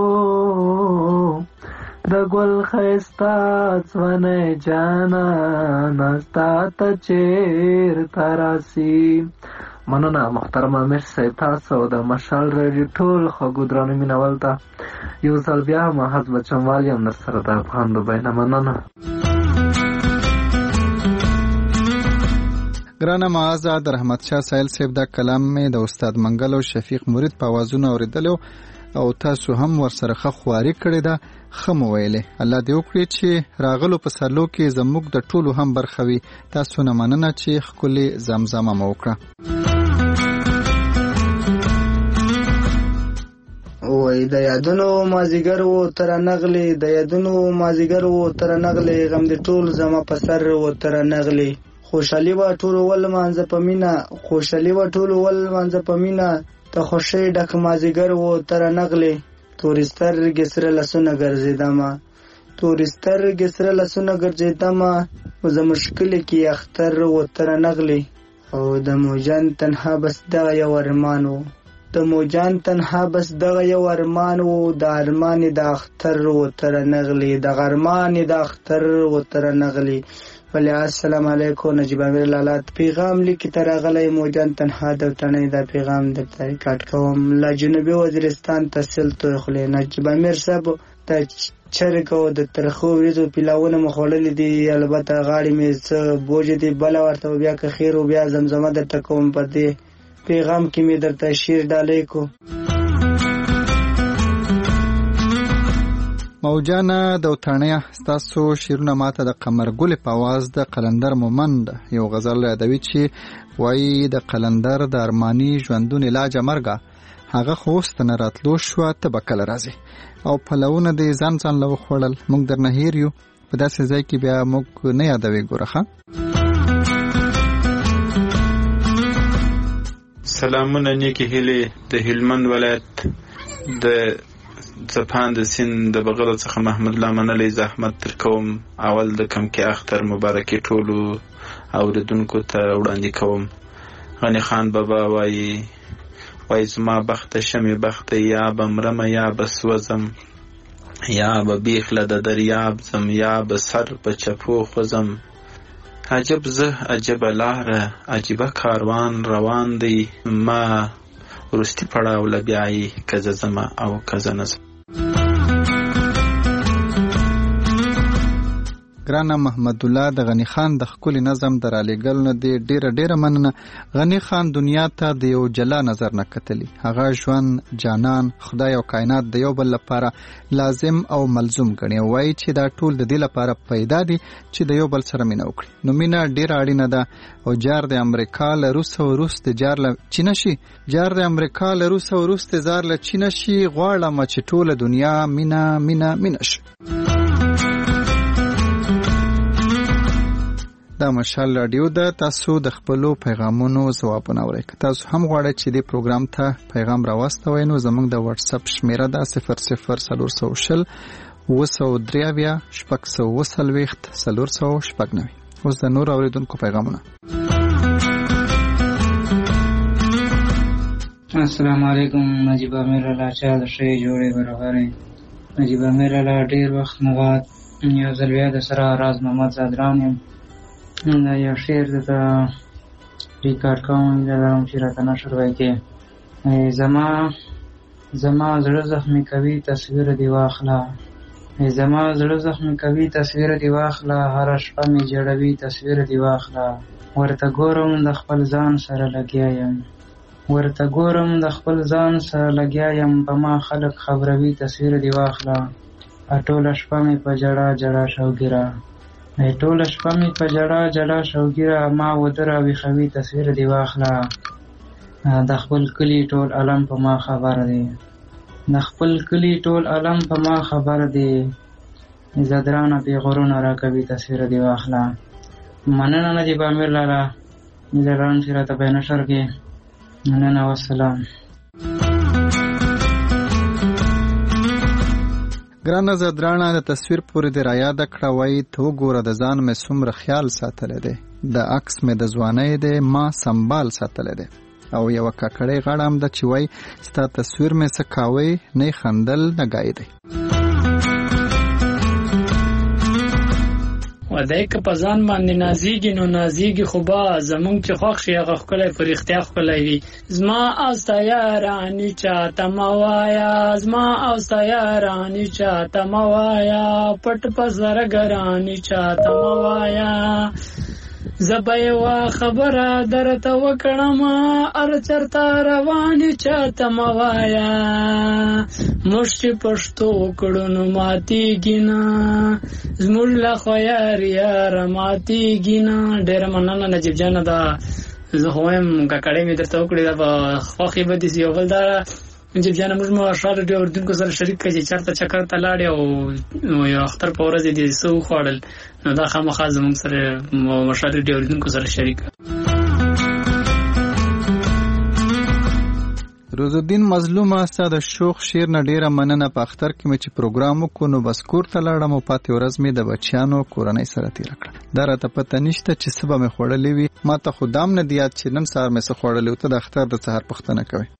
د ګل ښایسته ځوانې جانانه ستا ته چیرته راسي. مننه محترم امیر صاحب تاسو د مشال رادیو ټول خوږو درانه مینوال ته یو ځل بیا محض بچموال یم در سره د افغان دوبۍ نه مننه. ګرانه معزه د رحمت شاه سایل صاحب دا کلام مې د استاد منګل او شفیق مرید په اوازونو اوریدلو او تاسو هم ورسره ښه خواري کړې ده ښه مو ویلې الله دې وکړي چې راغلو په سرلو کې زموږ د ټولو هم برخه وي. تاسو نه مننه چې ښکلې زمزمه مو وکړه. وای د یادونو مازیګر وو تر نغلی د یادونو مازیګر وو تر نغلی غم دې ټول زما په سر وو تر نغلی خوشالي وا ټول ول مانځ پمینا خوشالي وا ټول ول مانځ پمینا ته خوشي ډک مازیګر وو تر نغلی تورستر ګسر لسونه ګرځیدما تورستر ګسر لسونه ګرځیدما زه مشکل کې اختر وو تر نغلی او د موجان تنها بس دا یو ارمان وو د موجان تنها بس دغه یو ارمان وو د ارمان د اختر و تر نغلی د غرمان د اختر و تر نغلی. ولی السلام علیکم نجیب امیر لالات پیغام لیکي تر غلی موجان تنها د تنه د پیغام د تاریخ کوم لا جنوبي وزیرستان تحصیل تو خلی نجیب امیر صاحب ته چرګ او د ترخو وریځو پیلاونه مو خوړلي دي. البته غاړې مې څه بوجې دي بله ورته بیا که خیر و بیا زمزمه درته کوم. په دې پیغام کې مې درته شیر ډالۍ کو. موجانه د وطنیه ستاسو شیرونه ماته د قمرګل په आवाज د قلندر مومند یو غزل یادوي چې وایي د قلندر د ارماني ژوندون علاج مرګه هغه خوست نه راتلو شو ته بکل راځي او پلوونه د ځان ځان لو خړل موږ درنه هیر یو په داسې ځای کې بیا موږ نه یادوي ګورخه. سلامونه نیکی هیله د هلمند ولایت د زپان د سین د بغل څخه محمد الله منلی زحمت تر کوم. اول د کم کې اختر مبارکي ټولو اوریدونکو ته وړاندې کوم. غنی خان بابا وایي وای زما بخت شمه بخت یا بمرم یا بسوزم یا ببیخله د دریاب زم یا بسر په چپو خوزم. عجب زه عجب لاره عجیبه کاروان روان دی ما ورستی پړاو لبیای کزه زما او کزه نظم. ګرانه محمد الله د غنی خان د خپل نظم درالېګل نه دی ډیره ډیره مننه. غنی خان دنیا ته د یو جلا نظر نه کتلی. هغه ژوند جانان خدای او کائنات د یو بل لپاره لازم او ملزوم ګڼي. وایي چې دا ټول د دې لپاره پیدا دي چې د یو بل سره مینه وکړي. نو مینه ډیره اړینه ده او جار د امریکا له روس او روس د جار له چین شي جار د امریکا له روس او روس د زار له چین شي غواړم چې ټول دنیا مینه مینه مینه شي. دا مشال رادیو ده. تاسو د خپلو پیغامونو ځوابونه اورئ. که تاسو هم غواړئ چې دې پروګرام ته پیغام راواستوئ نو زموږ د واتس اپ شمیره ده صفر صفر څلور سوه شل اوه سوه درې اویا شپږ سوه اوه څلوېښت څلور سوه شپږ نوي. اوس د نور اوریدونکو پیغامونه. السلام علیکم. نجیب امیر الله چا د ښې جوړې برابرې. نجیب امیر الله ډېر وخت نه بعد یو ځل بیا د سره راز محمد زادران یم. دا یو شعر د ریکارډ کوم لرم چې راته نشر وایي. زما زما زړه زخمي کوي تصویر دی واخله. زما زړه زخمي کوي تصویر دی واخله. هر شپه مې جوړوي تصویر دی واخله. ورته ګورم د خپل ځان سره لګیا یم. ورته ګورم د خپل ځان سره لګیا یم. په ما خلک خبروي تصویر دی واخله. ټوله شپه مې په جړه جړه شوګیره. ټوله شپه مې په جړه جړه شوګیره. ما ودره ویښوي تصویر دی واخله. د خپل کلي ټول علم په ما خبر دی. د خپل کلي ټول علم په ما خبر دی. زدرانه پیغورونه راکوي تصویر دی واخله. مننه نجیب امیر لاله ملران چې راته په نشر کې. مننه والسلام. ګرانه زدرانه د تصویر پورې د رایاده کړه. وایي ته وګوره د ځان مې څومره خیال ساتلی دی. د عکس مې د ځوانۍ دی ما سنبال ساتلی دی. او یوه کاکړۍ غاړه هم ده چې وایي ستا تصویر مې څه کاوی نه خندل نه ګای دی. ودای که په ځان باندې نازیږي نو نازیږي خو به زمونږ چې خوښ شي هغه ښکلی په رښتیا ښکلی وي. زما او ستا یارانې چاته مه وایه. زما او ستا یارانې چاته مه وایه. پټ په زره ګرانې چاته مه وایه. زه به یوه خبره درته وکړم هر چېرته روانې چاته مه وایه. موږ چې پښتو وکړو نو ماتېږي نه. زموږ له خوا یار یاره ماتېږي نه. ډېره مننه نجیب جانه. دا زه خو وایم کاکړۍ مې درته وکړې دا به خوښې به دي. یو بل دا نجیب جانه موږ مو اشعار ډېر اورېدونکو سره شریک کړي چې چېرته چکر ته لاړې او یو اختر په ورځ یې دې څه وخوړل نو دا خامخا زموږ سره اشعار ډېر اورېدونکو سره شریک. روزالدین مظلومه ستا د شوخ شعر نه ډیره مننه. په اختر کې مې چې پروګرام وکړو نو بس کور ته لاړم او پاتې ورځ مې د بچیانو کورنۍ سره تېره کړه. دا راته پته نشته چې څه به مې خوړلې وي. ما ته خو دام نه دی یاد چې نن سهار مې څه خوړلې و. ته د اختر د سهار پوښتنه کوې.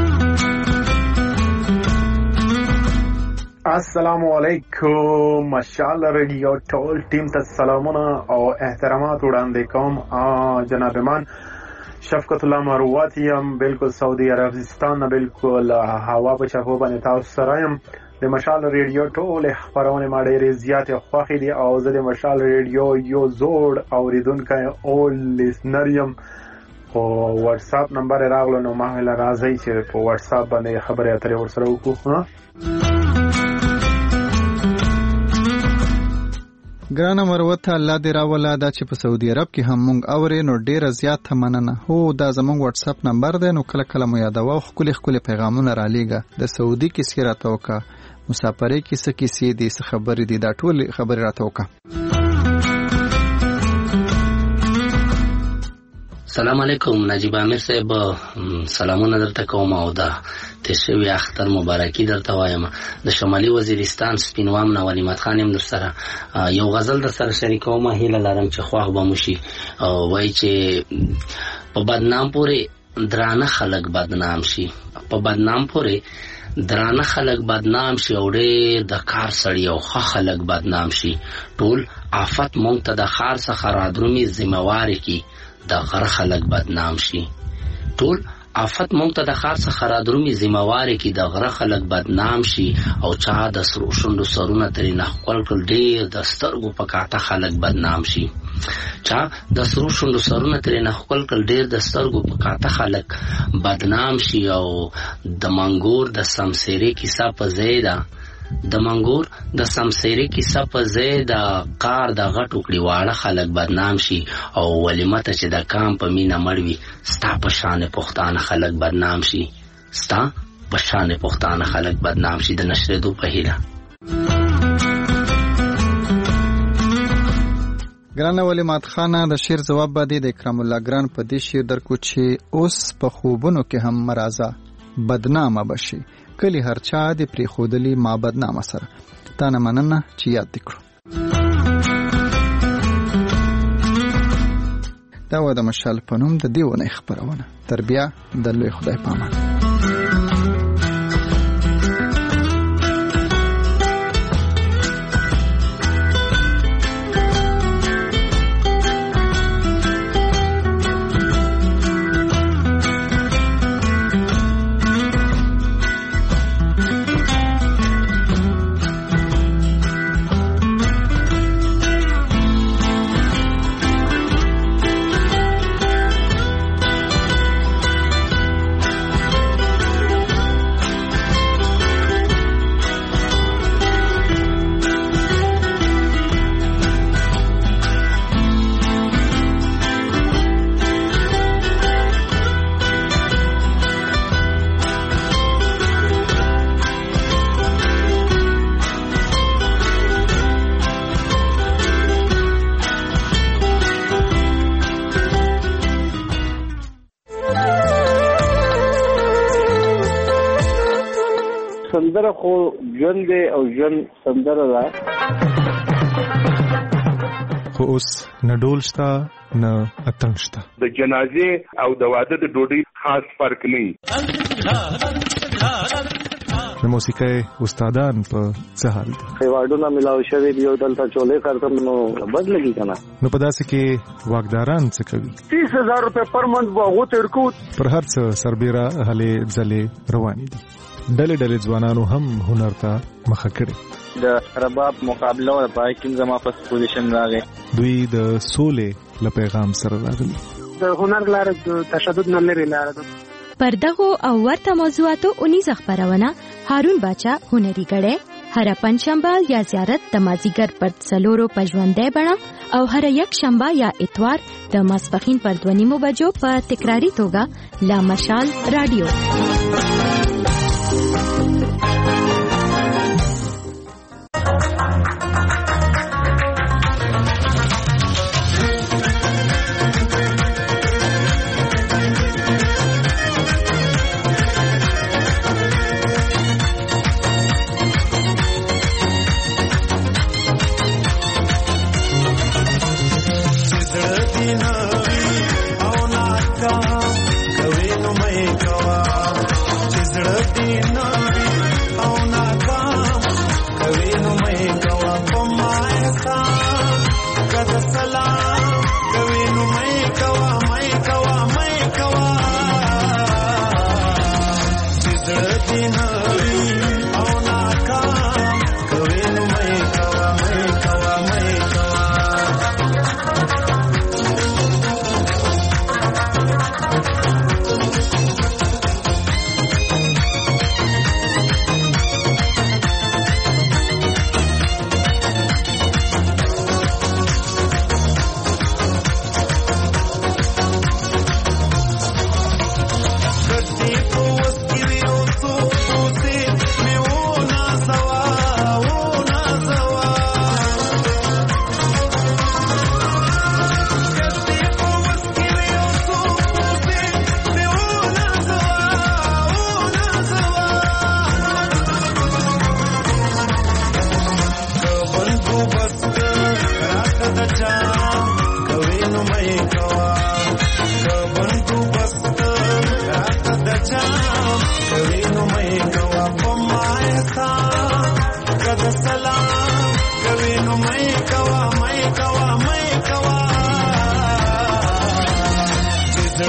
السلام علیکم. مشال رادیو ټول ټیم ته سلامونه او احترامات وړاندې کوم. جناب من شفقت الله مروت یم. بالکل سعودي عربستان نه بالکل هوا په چپو باندې تاسو سره یم. د مشال ریډیو ټول خبرونه ما ډېرې زیاتې خوښې دي او زه د مشال ریډیو یو زوړ اوریدونکی اول لیسنر یم. او واتس اپ نمبر راغلو نو ما ویل راځي چې په واتس اپ باندې خبرې اترې ورسره وکړو. ګرانه مروته الله دې راولا دا چې په سعودي عرب کې هم مونږ اورې نو ډیره زیاته مننه. هو دا زمونږ واتس اپ نمبر دی نو کله کله مو یادوه او ښکلي ښکلي پیغامونه رالیږه. د سعودي کیسې راته وکړه، مسافرۍ کې څه کیسې دي، څه خبرې دي، دا ټول خبرې راته وکړه. سلام علیکم نجیب امیر صاحب، سلامونه درته کوم او دا تشوی اختر مبارکی درته وایم. د شمالي وزیرستان سپینوام نه ولیمت خان هم در سره یو غزل در سره شریکوم، هیله لرم چې خوښ به مو شي. وایي چې په بدنام پورې درانه خلک بدنام شي، په بدنام پورې درانه خلک بدنام شي او ډېر د کار سړي او ښه خلک بدنام شي. ټول آفت مونږ ته د ښار څخه رادرومي ذمهواري کی د غره خلک بدنام شي. ټول آفت مونږ ته د ښار څخه رادرومي ذمهواري کی د غره خلک بدنام شي. او چا د سرو شونډو سرونه ترې نه ښکل کړل ډېر د سترګو په کاته خلک بدنام شي. چا د سرو شونډو سرونه ترې نه ښکل کړل ډېر د سترګو په کاته خلک بدنام شي. او د منګور د سمسیرې کیسه په ځای ده، د منګور د سمسیرې کیسه په ځای د قار د غټو کړي واړه خلک بدنام شي. او ولیمه ته چې د کام په مینه مړ وي ستا په شانې پښتانه خلک بدنام شي، ستا په شانې پښتانه خلک بدنام شي. د نشرېدو په هیله. ګرانه ولیمات خانه د شعر جواب باندې د اکرام الله ګران په دې شعر درکو چې اوس په خوبونو کې هم مرازه بدنامه بشي، کلی هر چا دې پرې خودلی ما بدنامه سره. تا نه مننه چې یاد دې کړو. دا و د مشال په نوم د دې ونې خپرونه. تر بیا د لوی خدای په امان. سندره خو ژوند دی او ژوند سندره ده. خو اوس نه ډول شته نه اتڼ شته. د جنازې او د واده د ډوډۍ خاص فرق نه. د موسیقۍ استادان په څه حال دي؟ ایوارډونه ملاو شوي دي او دلته چولې کارتم نو بد لګي کنه. نو په داسې کې واکداران څه کوي؟ تیس هزار روپے پر منت به هغو ته ورکو. پر هر څه سربیره هلې ځلې روانې دي. ډلې ډلې ځوانانو هم هنر ته مخه کړې. د رباب مقابله او پای کې زما په پوزیشن راغی. دوی د سولې له پیغام سره راغلي. د هنر لاره د تشدد نه لري لاره ده. پر دغه او ورته موضوعاتو اونیزه خبرونه هارون باچا هنري غړې هر پنځشنبه یا زیارت د مازیګر پر څلورو پژوندې بڼه او هر یک شنبه یا اتوار د ماسپخین پر دوه نیمو بجو په تکراری توګه لا مشال رادیو. او ناکام کوي نو مې کوا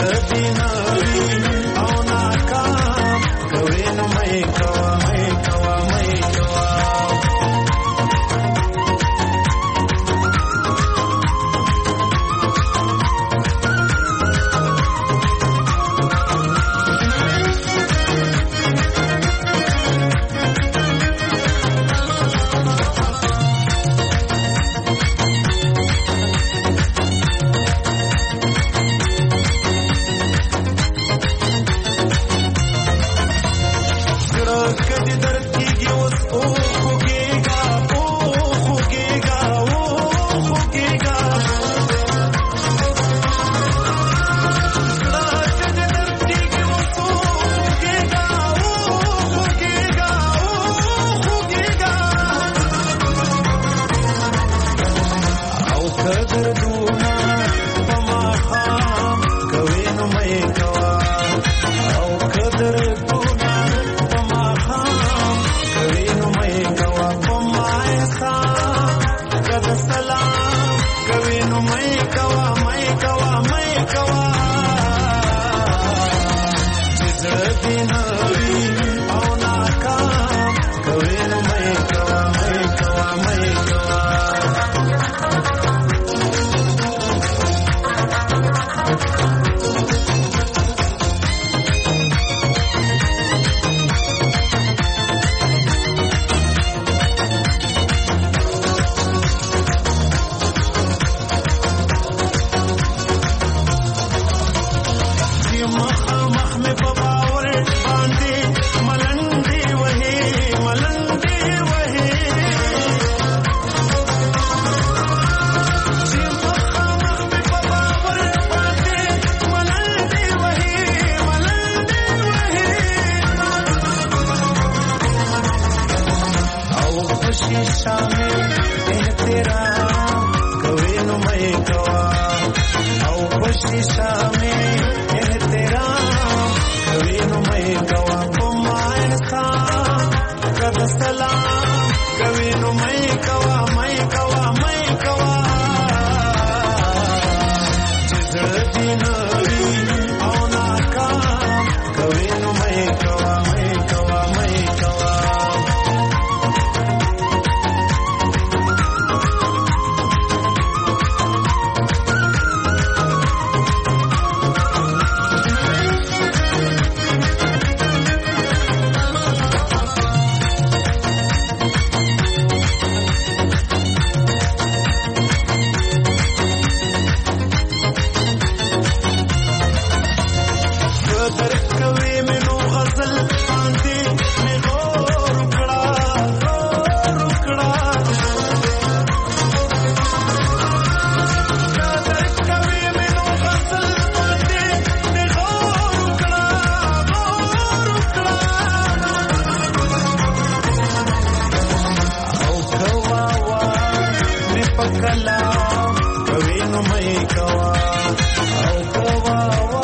Kala, kawin mo may kawa, au kawawa.